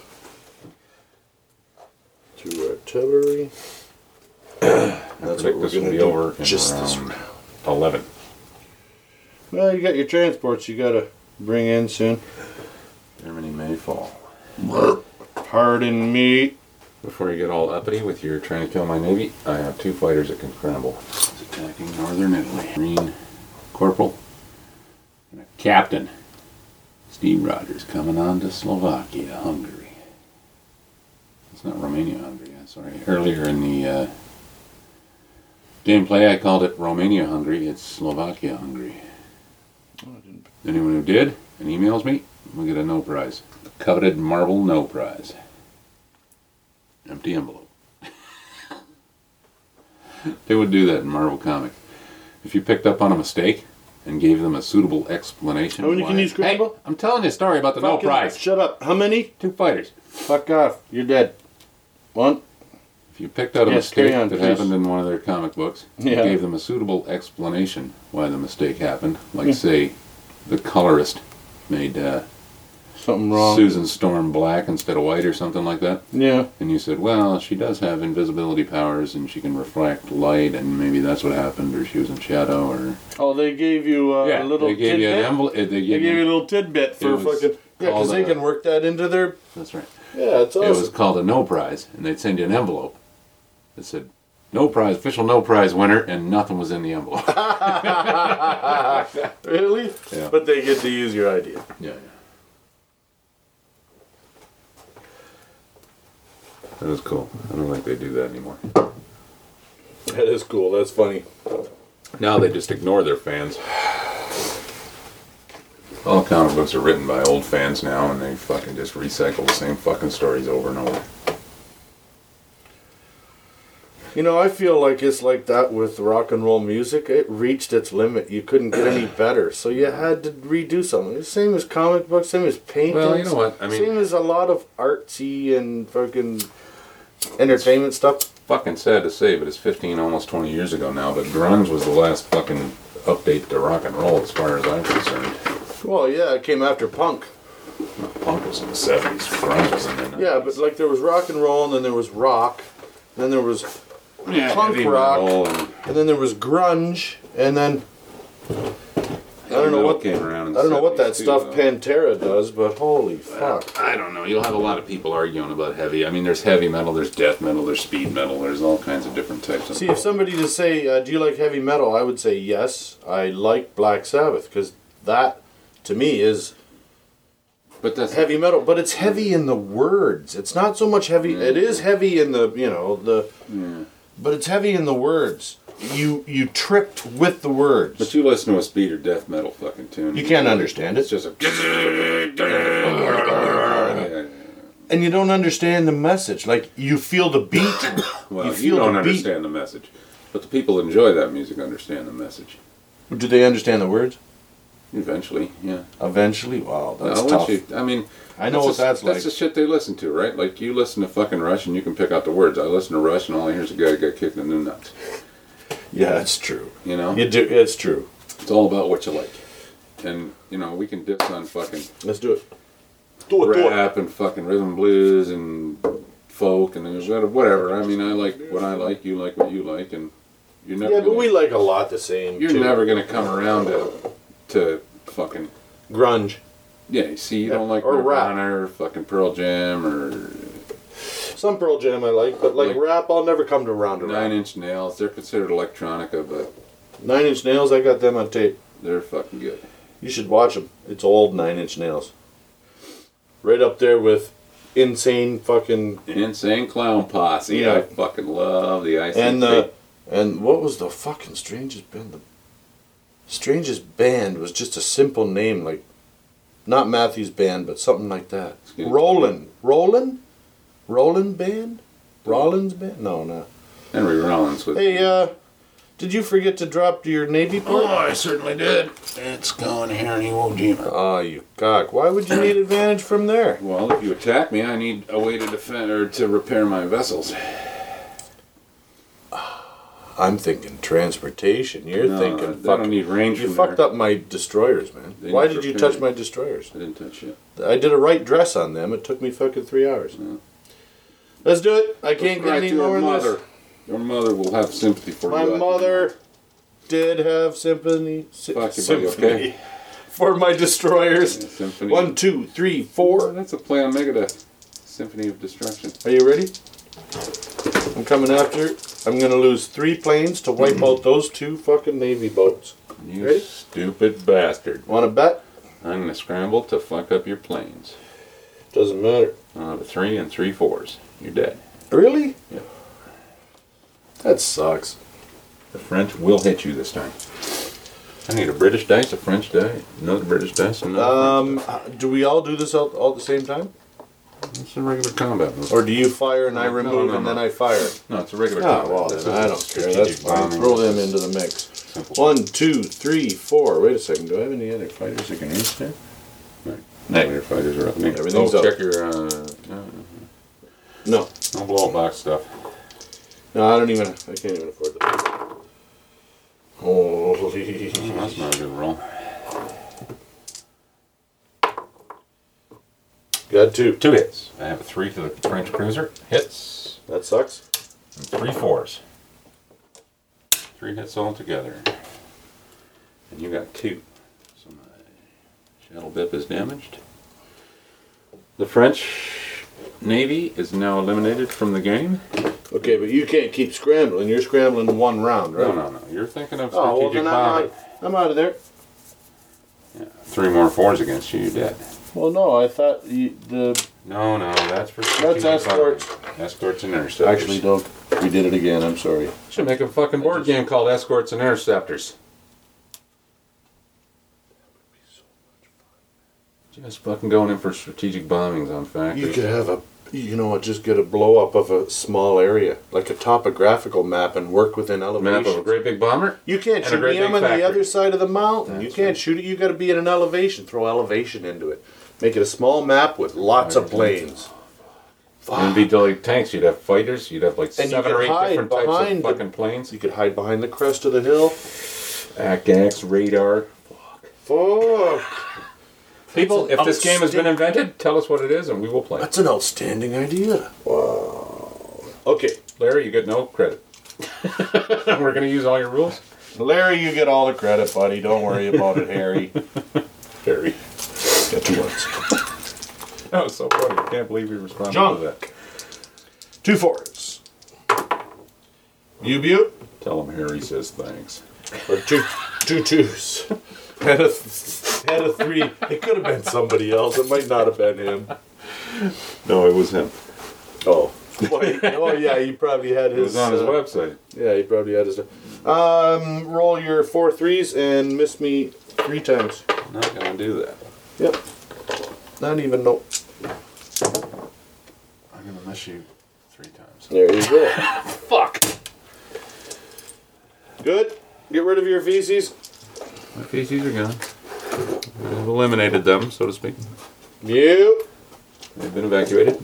2 artillery. That's what we're This will gonna be do. over in Just this around round. 11. Well, you got your transports you gotta bring in soon. Germany may fall. Pardon me. Before you get all uppity with your trying to kill my navy, I have 2 fighters that can scramble. It's attacking northern Italy. Marine corporal and a captain. Steve Rogers coming on to Slovakia, Hungary. It's not Romania, Hungary. I'm sorry. Earlier in the gameplay, I called it Romania, Hungary. It's Slovakia, Hungary. Anyone who did and emails me will get a no prize. The coveted marble no prize. Empty envelope. They would do that in Marvel Comics. If you picked up on a mistake and gave them a suitable explanation. How many can you scramble? Hey, I'm telling you a story about the no Fucking prize. Shut up. How many? 2 fighters. Fuck off. You're dead. 1. If you picked out a Yes, mistake carry on, that please. happened in one of their comic books, Yeah. and gave them a suitable explanation why the mistake happened, like say, the colorist made Something wrong. Susan Storm black instead of white or something like that. Yeah. And you said, well, she does have invisibility powers and she can reflect light and maybe that's what happened, or she was in shadow, or... Oh, they gave you a little they gave tidbit? you an envelope. They They gave you a little tidbit for It was fucking... Yeah, because called they a- can work that into their... That's right. Yeah, it's It was awesome. called a no prize, and they'd send you an envelope that said, no prize, official no prize winner, and nothing was in the envelope. Really? Yeah. But they get to use your idea. Yeah. That is cool. I don't think they do that anymore. That is cool. That's funny. Now they just ignore their fans. All comic books are written by old fans now, and they fucking just recycle the same fucking stories over and over. You know, I feel like it's like that with rock and roll music. It reached its limit. You couldn't get any better, so you had to redo something. The same as comic books, same as paintings. Well, you know what? I mean- same as a lot of artsy and fucking entertainment stuff. Fucking sad to say, but it's 15, almost 20 years ago now, but grunge was the last fucking update to rock and roll as far as I'm concerned. Well, yeah, it came after punk. Punk was in the 70s, grunge was in the 90s. Yeah, but like there was rock and roll, and then there was rock, and then there was punk heavy rock, metal and and then there was grunge, and then I don't know metal what came around. In I don't know what 70s that too, stuff though. Pantera does, but holy fuck. I don't know. You'll have a lot of people arguing about heavy. I mean, there's heavy metal, there's death metal, there's speed metal, there's all kinds of different types of See, if somebody to say, do you like heavy metal? I would say yes. I like Black Sabbath because that, to me, is But that's heavy metal. But it's heavy in the words. It's not so much heavy. It is heavy in the but it's heavy in the words. You tripped with the words. But you listen to a speed or death metal fucking tune. You can't understand It's it, just a. and you don't understand the message. Like you feel the beat. Well, you you feel don't the beat. understand the message, but the people who enjoy that music understand the message. Do they understand the words? Eventually, yeah. Eventually, wow, that's Well, tough. I mean, I know what that's like. That's the shit they listen to, right? Like you listen to fucking Rush and you can pick out the words. I listen to Rush and all I hear is a guy that got kicked in the nuts. Yeah, it's true. You know, You do. It's true. it's all about what you like, and you know we can diss on fucking Let's do it. Do it. Do it. rap and fucking rhythm and blues and folk and there's whatever. I mean, I like what I like. You like what you like, and you're never. Yeah, but gonna, we like a lot the same. You're too. never gonna come around to fucking. grunge. Yeah, you see, you Yeah, don't like or rap. Nirvana or fucking Pearl Jam or Some Pearl Jam I like, but like rap, I'll never come to round around. 9 Inch Nails. They're considered electronica, but 9 Inch Nails, I got them on tape. they're fucking good. You should watch them. It's old 9 Inch Nails. Right up there with Insane fucking Insane Clown Posse. Yeah. I fucking love the ICP. and what was the fucking strangest band? The strangest band was just a simple name, like not Matthews Band, but something like that. Excuse me. Roland Band, Rollins Band. No, no. Henry Rollins was. Hey, did you forget to drop your Navy port? Oh, I certainly did. It's gone here in Iwo Jima. Oh, you cock. Why would you need advantage from there? Well, if you attack me, I need a way to defend or to repair my vessels. I'm thinking transportation. You're No, thinking I don't fucking. need range You from fucked there. up my destroyers, man. They Why need did you repair. touch my destroyers? I didn't touch it. I did a right dress on them. It took me fucking 3 hours. Yeah. Let's do it. I can't get Right any to your more than mother. this. Your mother will have sympathy for My you. mother did have sympathy. Fuck you, buddy, okay? For my destroyers. Yeah, Symphony. 1, 2, 3, Oh, 4. that's a play on Megadeth. Symphony of Destruction. Are you ready? I'm coming after. I'm gonna lose 3 planes to wipe out those 2 fucking Navy boats. You Ready? stupid bastard. Want to bet? I'm gonna scramble to fuck up your planes. Doesn't matter. I'll have a 3 and 3 4s. You're dead. Really? Yeah. That sucks. The French will hit you this time. I need a British dice, a French die, another British dice, and another Do we all do this all at the same time? It's a regular combat move. Or do you fire and I No, remove no, and no. then I fire? No, it's a regular Ah, combat. well This then is I a don't care. strategic That's fine. bombing. Throw them into the mix. Simple. 1, 2, 3, 4. Wait a second. Do I have any other fighters that can reach there? Right. No, your fighters are up. Everything's up. Check your, No. no blow up box stuff. No, I can't even afford that. Holy. Oh, that's not a good roll. Got 2. 2 hits. I have a 3 to the French cruiser. Hits. That sucks. And 3 4s. 3 hits altogether. And you got 2. So my shuttle bip is damaged. The French Navy is now eliminated from the game. Okay, but you can't keep scrambling. You're scrambling 1 round, right? No. You're thinking of Oh, well strategic then bombing. I'm out of there. Yeah. 3 more 4s against you, you're dead. Well, no, I thought the No, that's for That's strategic escorts. bombing. Escorts and interceptors. Actually, don't. We did it again. I'm sorry. Should make a fucking board game called Escorts and Interceptors. Just fucking going in for strategic bombings on factories. You could have you know what? Just get a blow up of a small area, like a topographical map, and work within elevation. Map of a great big bomber. You can't and a shoot great me. big I'm on the factory. other side of the mountain. That's You can't right. shoot it. You got to be at an elevation. Throw elevation into it. Make it a small map with lots of planes. And it'd be like tanks. You'd have fighters. You'd have like And you 7 or could 8 hide different types of behind the- fucking planes. You could hide behind the crest of the hill. ACAX, radar. Fuck. People, That's if this game has been outstanding. invented, tell us what it is and we will play. That's an outstanding idea. Wow. Okay. Larry, you get no credit. We're going to use all your rules. Larry, you get all the credit, buddy. Don't worry about it, Harry. Harry. Got 2 ones. That was so funny. I can't believe you responded John. to that. 2 4s. You Butte? Tell him Harry says thanks. Or two 2s. Had a 3. It could have been somebody else. It might not have been him. No, it was him. Oh. Oh yeah, he probably had It was his. on his website. Yeah, he probably had his. Roll your 4 3s and miss me 3 times. I'm not gonna do that. Yep. Not even no. I'm gonna miss you 3 times. There you go. Fuck. Good. Get rid of your feces. My feces are gone. I've eliminated them, so to speak. You. They've been evacuated.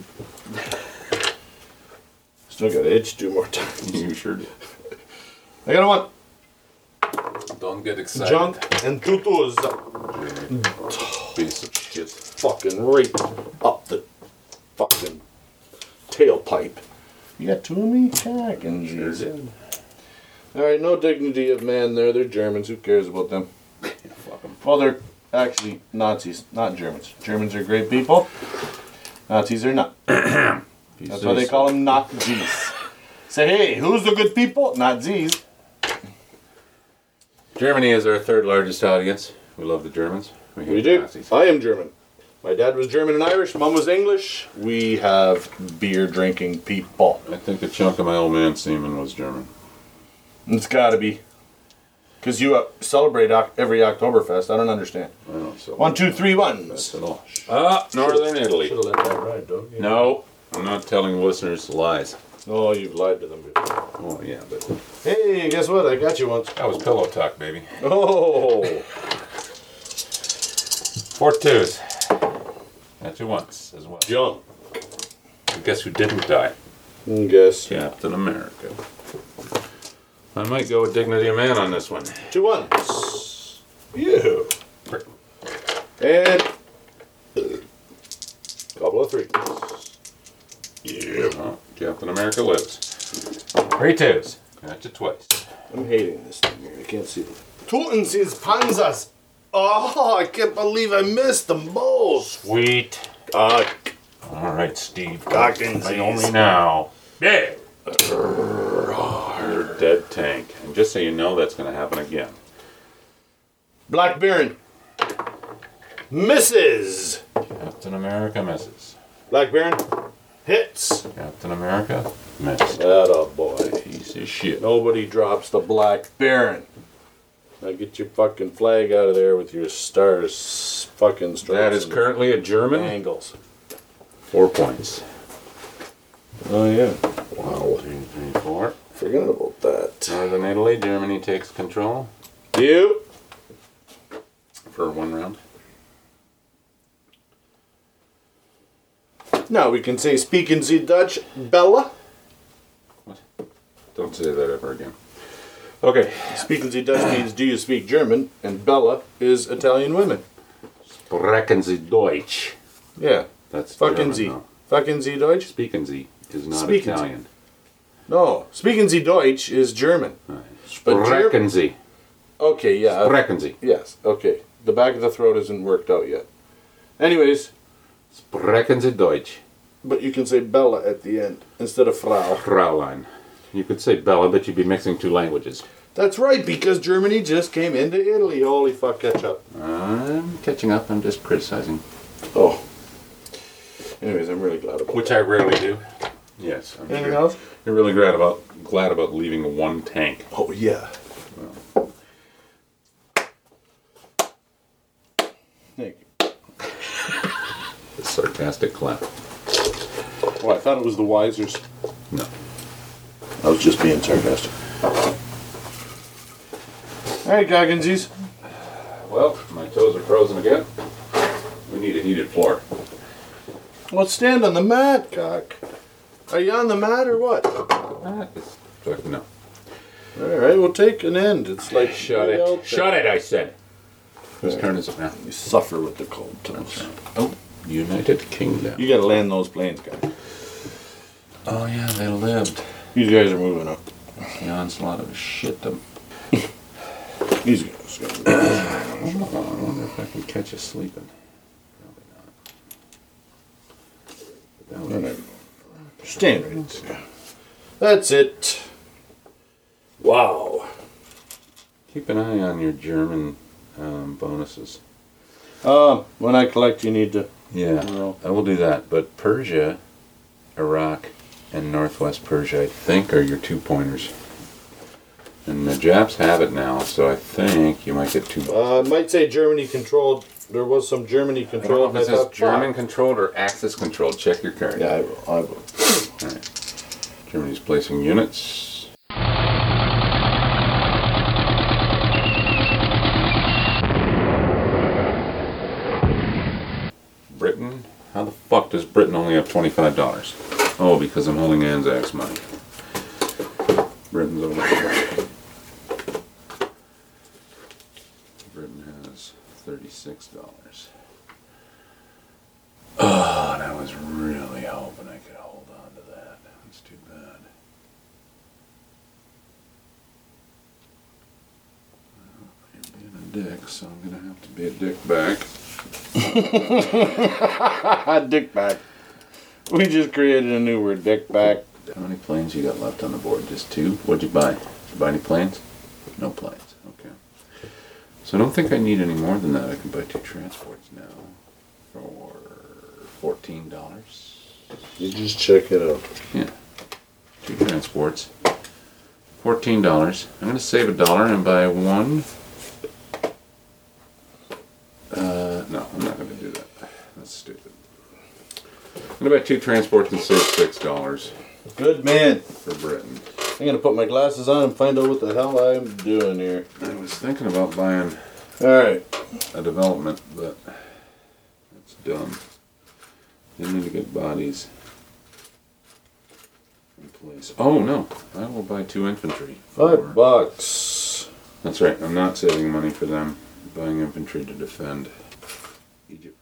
Still got to itch 2 more times. You sure did. I got a 1. Don't get excited. Junk and 2 2s. Piece of shit. Fucking right up the fucking tailpipe. You got 2 of me? Heck, and Sure did. Alright, no dignity of man there. They're Germans. Who cares about them? Yeah, fuck 'em. Well, they're actually Nazis, not Germans. Germans are great people. Nazis are not. That's why they call them Nazis. Say, hey, who's the good people? Nazis. Germany is our 3rd largest audience. We love the Germans. hate We the do. Nazis. I am German. My dad was German and Irish. Mom was English. We have beer drinking people. I think a chunk of my old man semen was German. It's got to be. Because you celebrate every Oktoberfest. I don't understand. I don't know. So 1, 2, 3, 1. That's it all. Northern Italy. Should have let that ride, dog. No, I'm not telling listeners lies. Oh, you've lied to them before. Oh yeah, but Hey, guess what? I got you once. that was pillow talk, baby. Oh. 4 2s. Got you once as well. Junk. And guess who didn't die? Guess. Captain America. I might go with dignity of man on this one. 2 1s. You. And couple of 3s. Yeah. Oh, Captain America lives. 3 2s. Got you twice. I'm hating this thing here. I can't see it. Toten sind Panzers. Oh, I can't believe I missed them both. Sweet. Ah, All right, Steve. Goggins. Only now. Yeah. You're a dead tank. And just so you know, that's going to happen again. Black Baron. Misses. Captain America misses. Black Baron. Hits. Captain America missed. Atta boy. Piece of shit. Nobody drops the Black Baron. Now get your fucking flag out of there with your stars fucking stripes. That is and currently a German. angles. 4 points. Oh yeah. Wow. 2, 3, 4. Forgot about that. Northern Italy, Germany takes control You. for 1 round. Now we can say speaking the Dutch, Bella. Don't say that ever again. Okay. Speaking the Dutch means do you speak German, and Bella is Italian women. Sprechen Sie Deutsch. Yeah. That's Fucking German, Sie. no. Fucking Sie Deutsch? Speaking Sie is not Speaking Sie. Italian. No. Speaking Sie Deutsch is German. But Sprechen Sie. Okay, yeah. Sprechen Sie. Yes, okay. The back of the throat isn't worked out yet. Anyways, Sprechen Sie Deutsch. but you can say Bella at the end instead of Frau. Fraulein. You could say Bella, but you'd be mixing 2 languages. That's right, because Germany just came into Italy. Holy fuck, catch up. I'm catching up. I'm just criticizing. Oh. Anyways, I'm really glad about Which I rarely do. Yes. I'm Anything sure. else? You're really glad about leaving 1 tank. Oh, yeah. Thank you. A sarcastic clap. Oh, I thought it was the Wisers. No. I was just being sarcastic. Alright, Gogginsies. Well, my toes are frozen again. We need a heated floor. Let's stand on the mat, Cock. Are you on the mat or what? No. Alright, we'll take an end. It's like Shut way out it. there. Shut it, I said. Whose turn is it now? You suffer with the cold toes. Oh, United Kingdom. You gotta land those planes, guys. Oh, yeah, they lived. These guys are moving up. The onslaught of shitdom. He's gonna. I wonder if I can catch you sleeping. Probably not. That would be Stand right. That's it. Wow. Keep an eye on your German bonuses. When I collect, you need to. Yeah, Well. I will do that. But Persia, Iraq, and Northwest Persia, I think, are your 2-pointers. And the Japs have it now, so I think you might get 2. I might say Germany controlled. There was some Germany I don't know controlled. if it and I says thought, German fuck. controlled or Axis controlled. Check your card. Yeah, I will. All right. Germany's placing units. Britain? How the fuck does Britain only have $25? Oh, because I'm holding Anzac's money. Britain's over there. Britain has $36. Oh, and I was really hoping I could hold on to that. That's too bad. Well, you're being a dick, so I'm gonna have to be a dick back. Dick back. We just created a new word, dick back. How many planes you got left on the board? Just 2? What'd you buy? Did you buy any planes? No planes. Okay. So I don't think I need any more than that. I can buy 2 transports now for $14. You just check it out. Yeah. 2 transports. $14. I'm gonna save $1 and buy 1. No, I'm not gonna do that. That's stupid. I'm gonna buy 2 transports and save $6 Good man. for Britain. I'm gonna put my glasses on and find out what the hell I'm doing here. I was thinking about buying Alright. a development, but it's dumb. They need to get bodies in place. Oh no, I will buy 2 infantry. $5. That's right, I'm not saving money for them. I'm buying infantry to defend Egypt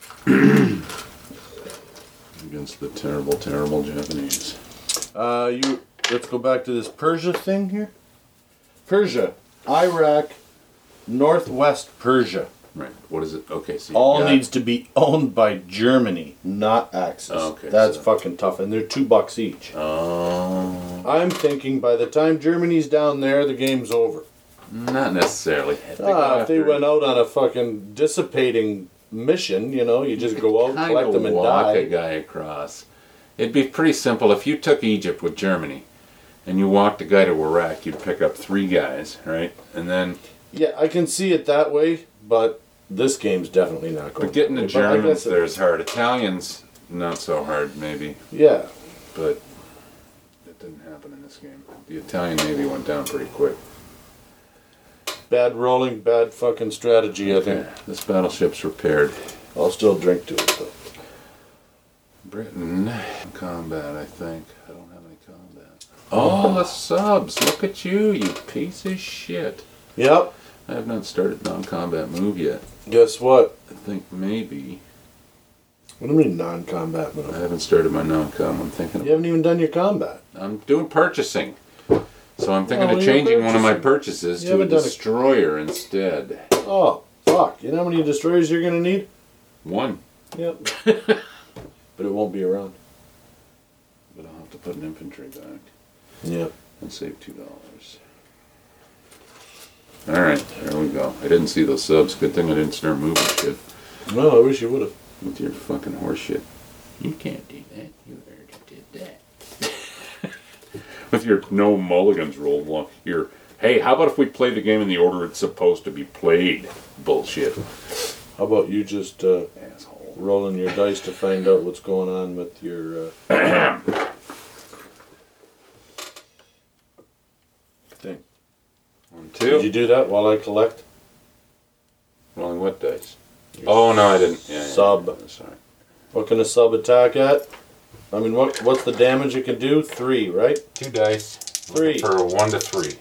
against the terrible, terrible Japanese. Let's go back to this Persia thing here. Persia, Iraq, Northwest Persia. Right, what is it? Okay, so All needs to be owned by Germany, not Axis. Okay, That's so- fucking tough, and they're $2 each. Oh, I'm thinking by the time Germany's down there, the game's over. not necessarily. If they went out on a fucking dissipating mission, you just go out, collect them, and walk a die. guy across. It'd be pretty simple if you took Egypt with Germany, and you walked a guy to Iraq. You'd pick up 3 guys, right? And then, Yeah, I can see it that way, but this game's definitely not going. but getting the that way. But I Germans guess it- there's hard. Italians not so hard maybe, Yeah, but it didn't happen in this game. The Italian Navy went down pretty quick. bad rolling, bad fucking strategy. I think. This battleship's repaired. I'll still drink to it though. Britain combat, I think. I don't have any combat. Oh, the subs! Look at you, you piece of shit. Yep. I have not started non-combat move yet. Guess what? I think maybe. What do you mean non-combat I move? haven't started my non-com. I'm thinking. You haven't even done your combat. I'm doing purchasing. So I'm thinking Oh, of you're changing one of my purchasing. purchases You to a haven't done it. destroyer instead. Oh, fuck. You know how many destroyers you're gonna need? 1. Yep. But it won't be around. But I'll have to put an infantry back Yep. and save $2. Alright, there we go. I didn't see those subs. Good thing I didn't start moving shit. Well, I wish you would have. With your fucking horse shit. You can't do that. You already did that. With your no mulligans roll. Well, your, hey, how about if we play the game in the order it's supposed to be played? Bullshit. How about you just Asshole. rolling your dice to find out what's going on with your thing? 1, Did you 2. do that while I collect? Rolling what dice? Oh, no, I didn't. Yeah, Sub. Yeah, sorry. What can a sub attack at? I mean, what's the damage it can do? 3, right? 2 dice. 3. For 1 to 3.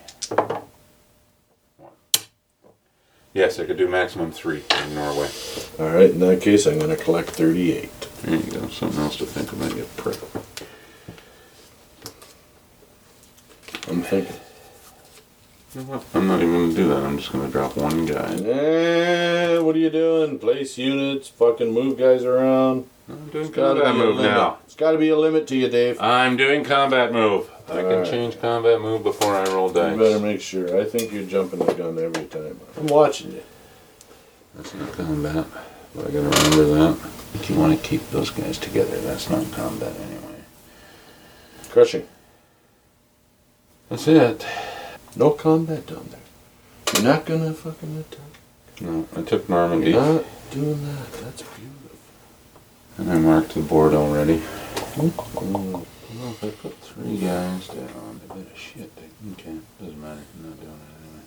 1. Yes, I could do maximum 3 in Norway. All right. In that case, I'm going to collect 38. There you go. Something else to think about, you prick. I'm thinking. You know what? I'm not even gonna do that. I'm just gonna drop one guy. What are you doing? Place units, fucking move guys around. I'm doing It's gotta combat be a move limit. now. It's gotta be a limit to you, Dave. I'm doing combat move. I can Alright. change combat move before I roll You dice. better make sure. I think you're jumping the gun every time. I'm watching you. That's not combat. But I gotta remember that. If you want to keep those guys together, that's not combat anyway. Crushing. That's it. No combat down there. You're not gonna fucking attack. No, I took Normandy. You're not doing that. That's beautiful. And I marked the board already. Mm. Well, if I put 3 guys down, a bit of shit. Okay, doesn't matter. I'm not doing it anyway.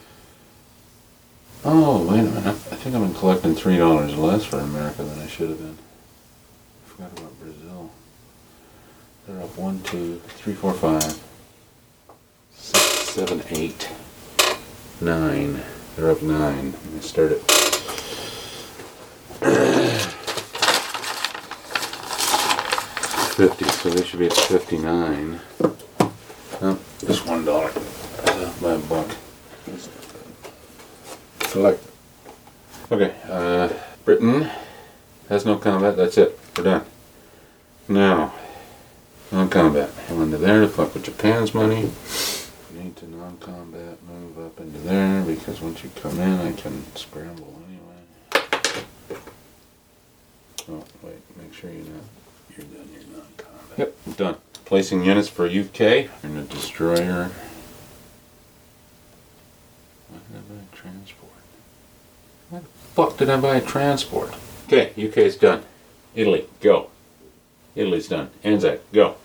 Oh, wait a minute. I think I've been collecting $3 less for America than I should have been. I forgot about Brazil. They're up 1, 2, 3, 4, 5, 6, 7, 8, 9. They're up 9. They start at 50, so they should be at 59. Oh, just $1. That's by a buck. Select. Okay, Britain has no combat. That's it. We're done. Now, non-combat. I'm into there to fuck with Japan's money. Need to non-combat move up into there because once you come in, I can scramble anyway. Oh, wait. Make sure you're done your non-combat. Yep, I'm done. Placing units for UK. In a destroyer. Why did I buy a transport? Why the fuck did I buy a transport? Okay, UK's done. Italy, go. Italy's done. Anzac, go.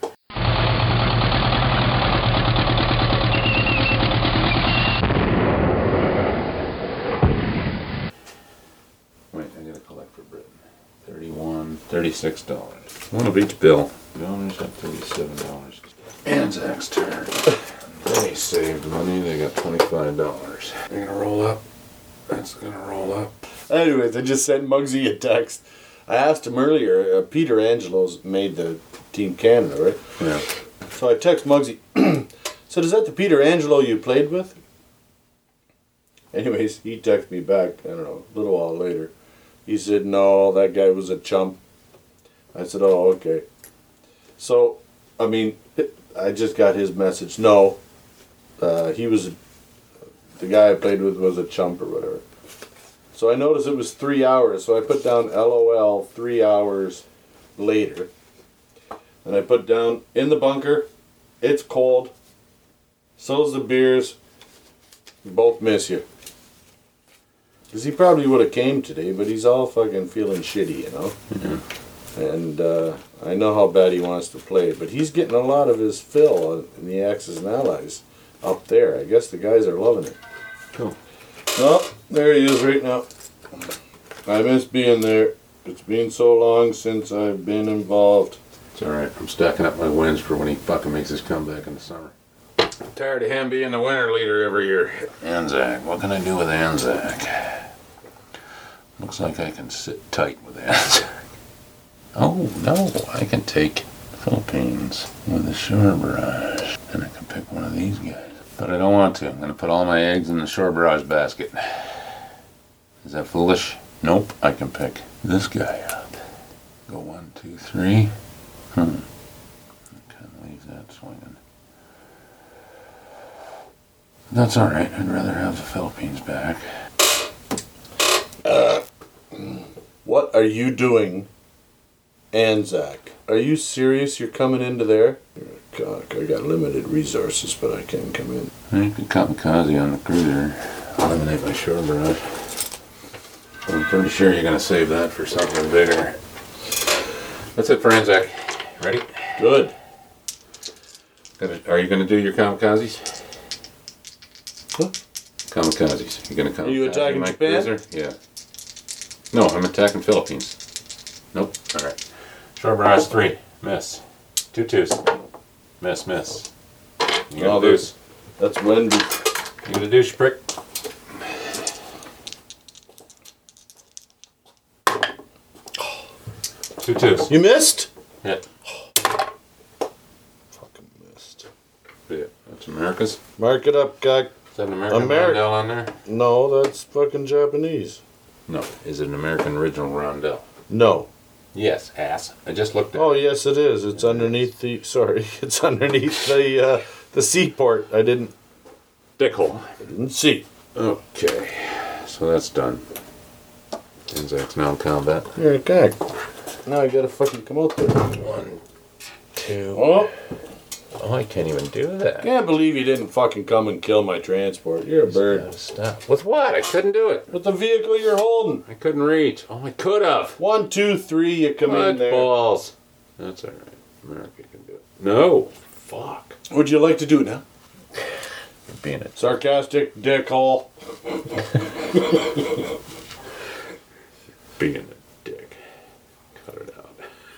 Wait, I gotta collect for Britain. $36. One of each bill. Donors up $37. Anzac's turn. They saved money. They got $25. They're gonna roll up. That's gonna roll up. Anyways, I just sent Muggsy a text. I asked him earlier. Peter Angelo's made the Team Canada, right? Yeah. So I text Muggsy. Said, "Is that the Peter Angelo you played with?" Anyways, he texted me back. I don't know, a little while later. He said, "No, that guy was a chump." I said, "Oh, okay." So, I mean, I just got his message. No, he was the guy I played with was a chump or whatever. So I noticed it was 3 hours. So I put down LOL 3 hours later. And I put down in the bunker. It's cold. So's the beers. Both miss you. Because he probably would have came today, but he's all fucking feeling shitty, you know? Yeah. And I know how bad he wants to play, but he's getting a lot of his fill in the Axis and Allies up there. I guess the guys are loving it. Cool. Oh, there he is right now. I miss being there. It's been so long since I've been involved. It's alright. I'm stacking up my wins for when he fucking makes his comeback in the summer. I'm tired of him being the winner leader every year. Anzac. What can I do with Anzac? Looks like I can sit tight with Anzac. Oh, no. I can take Philippines with a shore barrage. And I can pick one of these guys. But I don't want to. I'm going to put all my eggs in the shore barrage basket. Is that foolish? Nope. I can pick this guy up. Go 1, 2, 3. I kind of leave that swinging. That's alright. I'd rather have the Philippines back. What are you doing, Anzac? Are you serious? You're coming into there? You're a cock. I got limited resources, but I can come in. I could kamikaze on the cruiser. Eliminate my shore barrage. But I'm pretty sure you're going to save that for something bigger. That's it for Anzac. Ready? Good. Are you going to do your kamikazes? What? Kamikazes. You going to kamikaze Are you attacking my Japan? cruiser? Yeah. No, I'm attacking Philippines. Nope. Alright. Shore barrage 3. Miss. 2 twos. Miss, miss. You got a deuce. That's Wendy. You got a deuce, prick. Two twos. You missed? Yeah. Fucking missed. Yeah. That's America. Marcus? Mark it up, guy. Is that an American Ameri- roundel on there? No, that's fucking Japanese. No. Is it an American original roundel? No. Yes, ass. I just looked at Oh, yes, it is. It's underneath the. Sorry, it's underneath the seaport. I didn't Dickhole. see. Okay. So that's done. Anzac's now in combat. You're a guy. Now I gotta fucking come out there. 1, 2. Oh, Oh, I can't even do that. can't believe you didn't fucking come and kill my transport. You're a bird. Stop. With what? I couldn't do it. With the vehicle you're holding. I couldn't reach. Oh, I could have. 1, 2, 3, you come in there. Balls. That's all right. America can do it. No. Fuck. Would you like to do it now? You're being it. Sarcastic dickhole. Being a dick. Cut it out.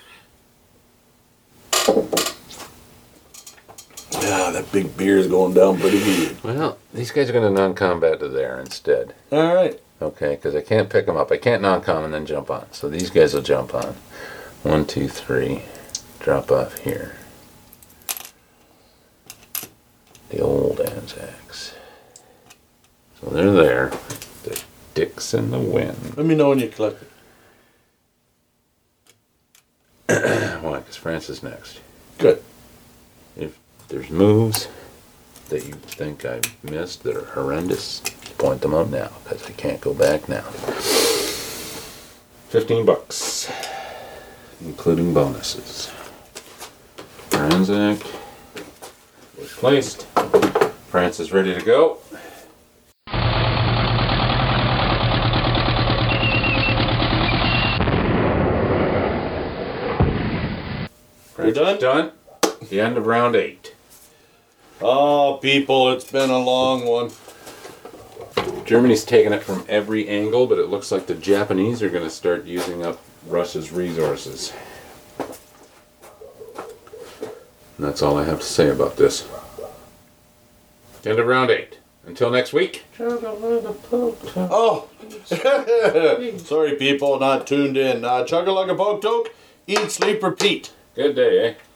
Ah, that big beer is going down pretty good. Well, these guys are going to non-combat to there instead. All right. Okay, because I can't pick them up. I can't non-com and then jump on. So these guys will jump on. 1, 2, 3. Drop off here. The old Anzacs. So they're there. The dicks in the wind. Let me know when you collect it. Why? Because France is next. Good. If there's moves that you think I missed that are horrendous, point them out now, because I can't go back now. $15, including bonuses. Anzac was placed. France is ready to go. We're done? Done. The end of round 8. Oh, people, it's been a long one. Germany's taken it from every angle, but it looks like the Japanese are going to start using up Russia's resources. And that's all I have to say about this. End of round 8. Until next week. Oh! Sorry, people, not tuned in. Chug a lug a poke toke, eat, sleep, repeat. Good day, eh?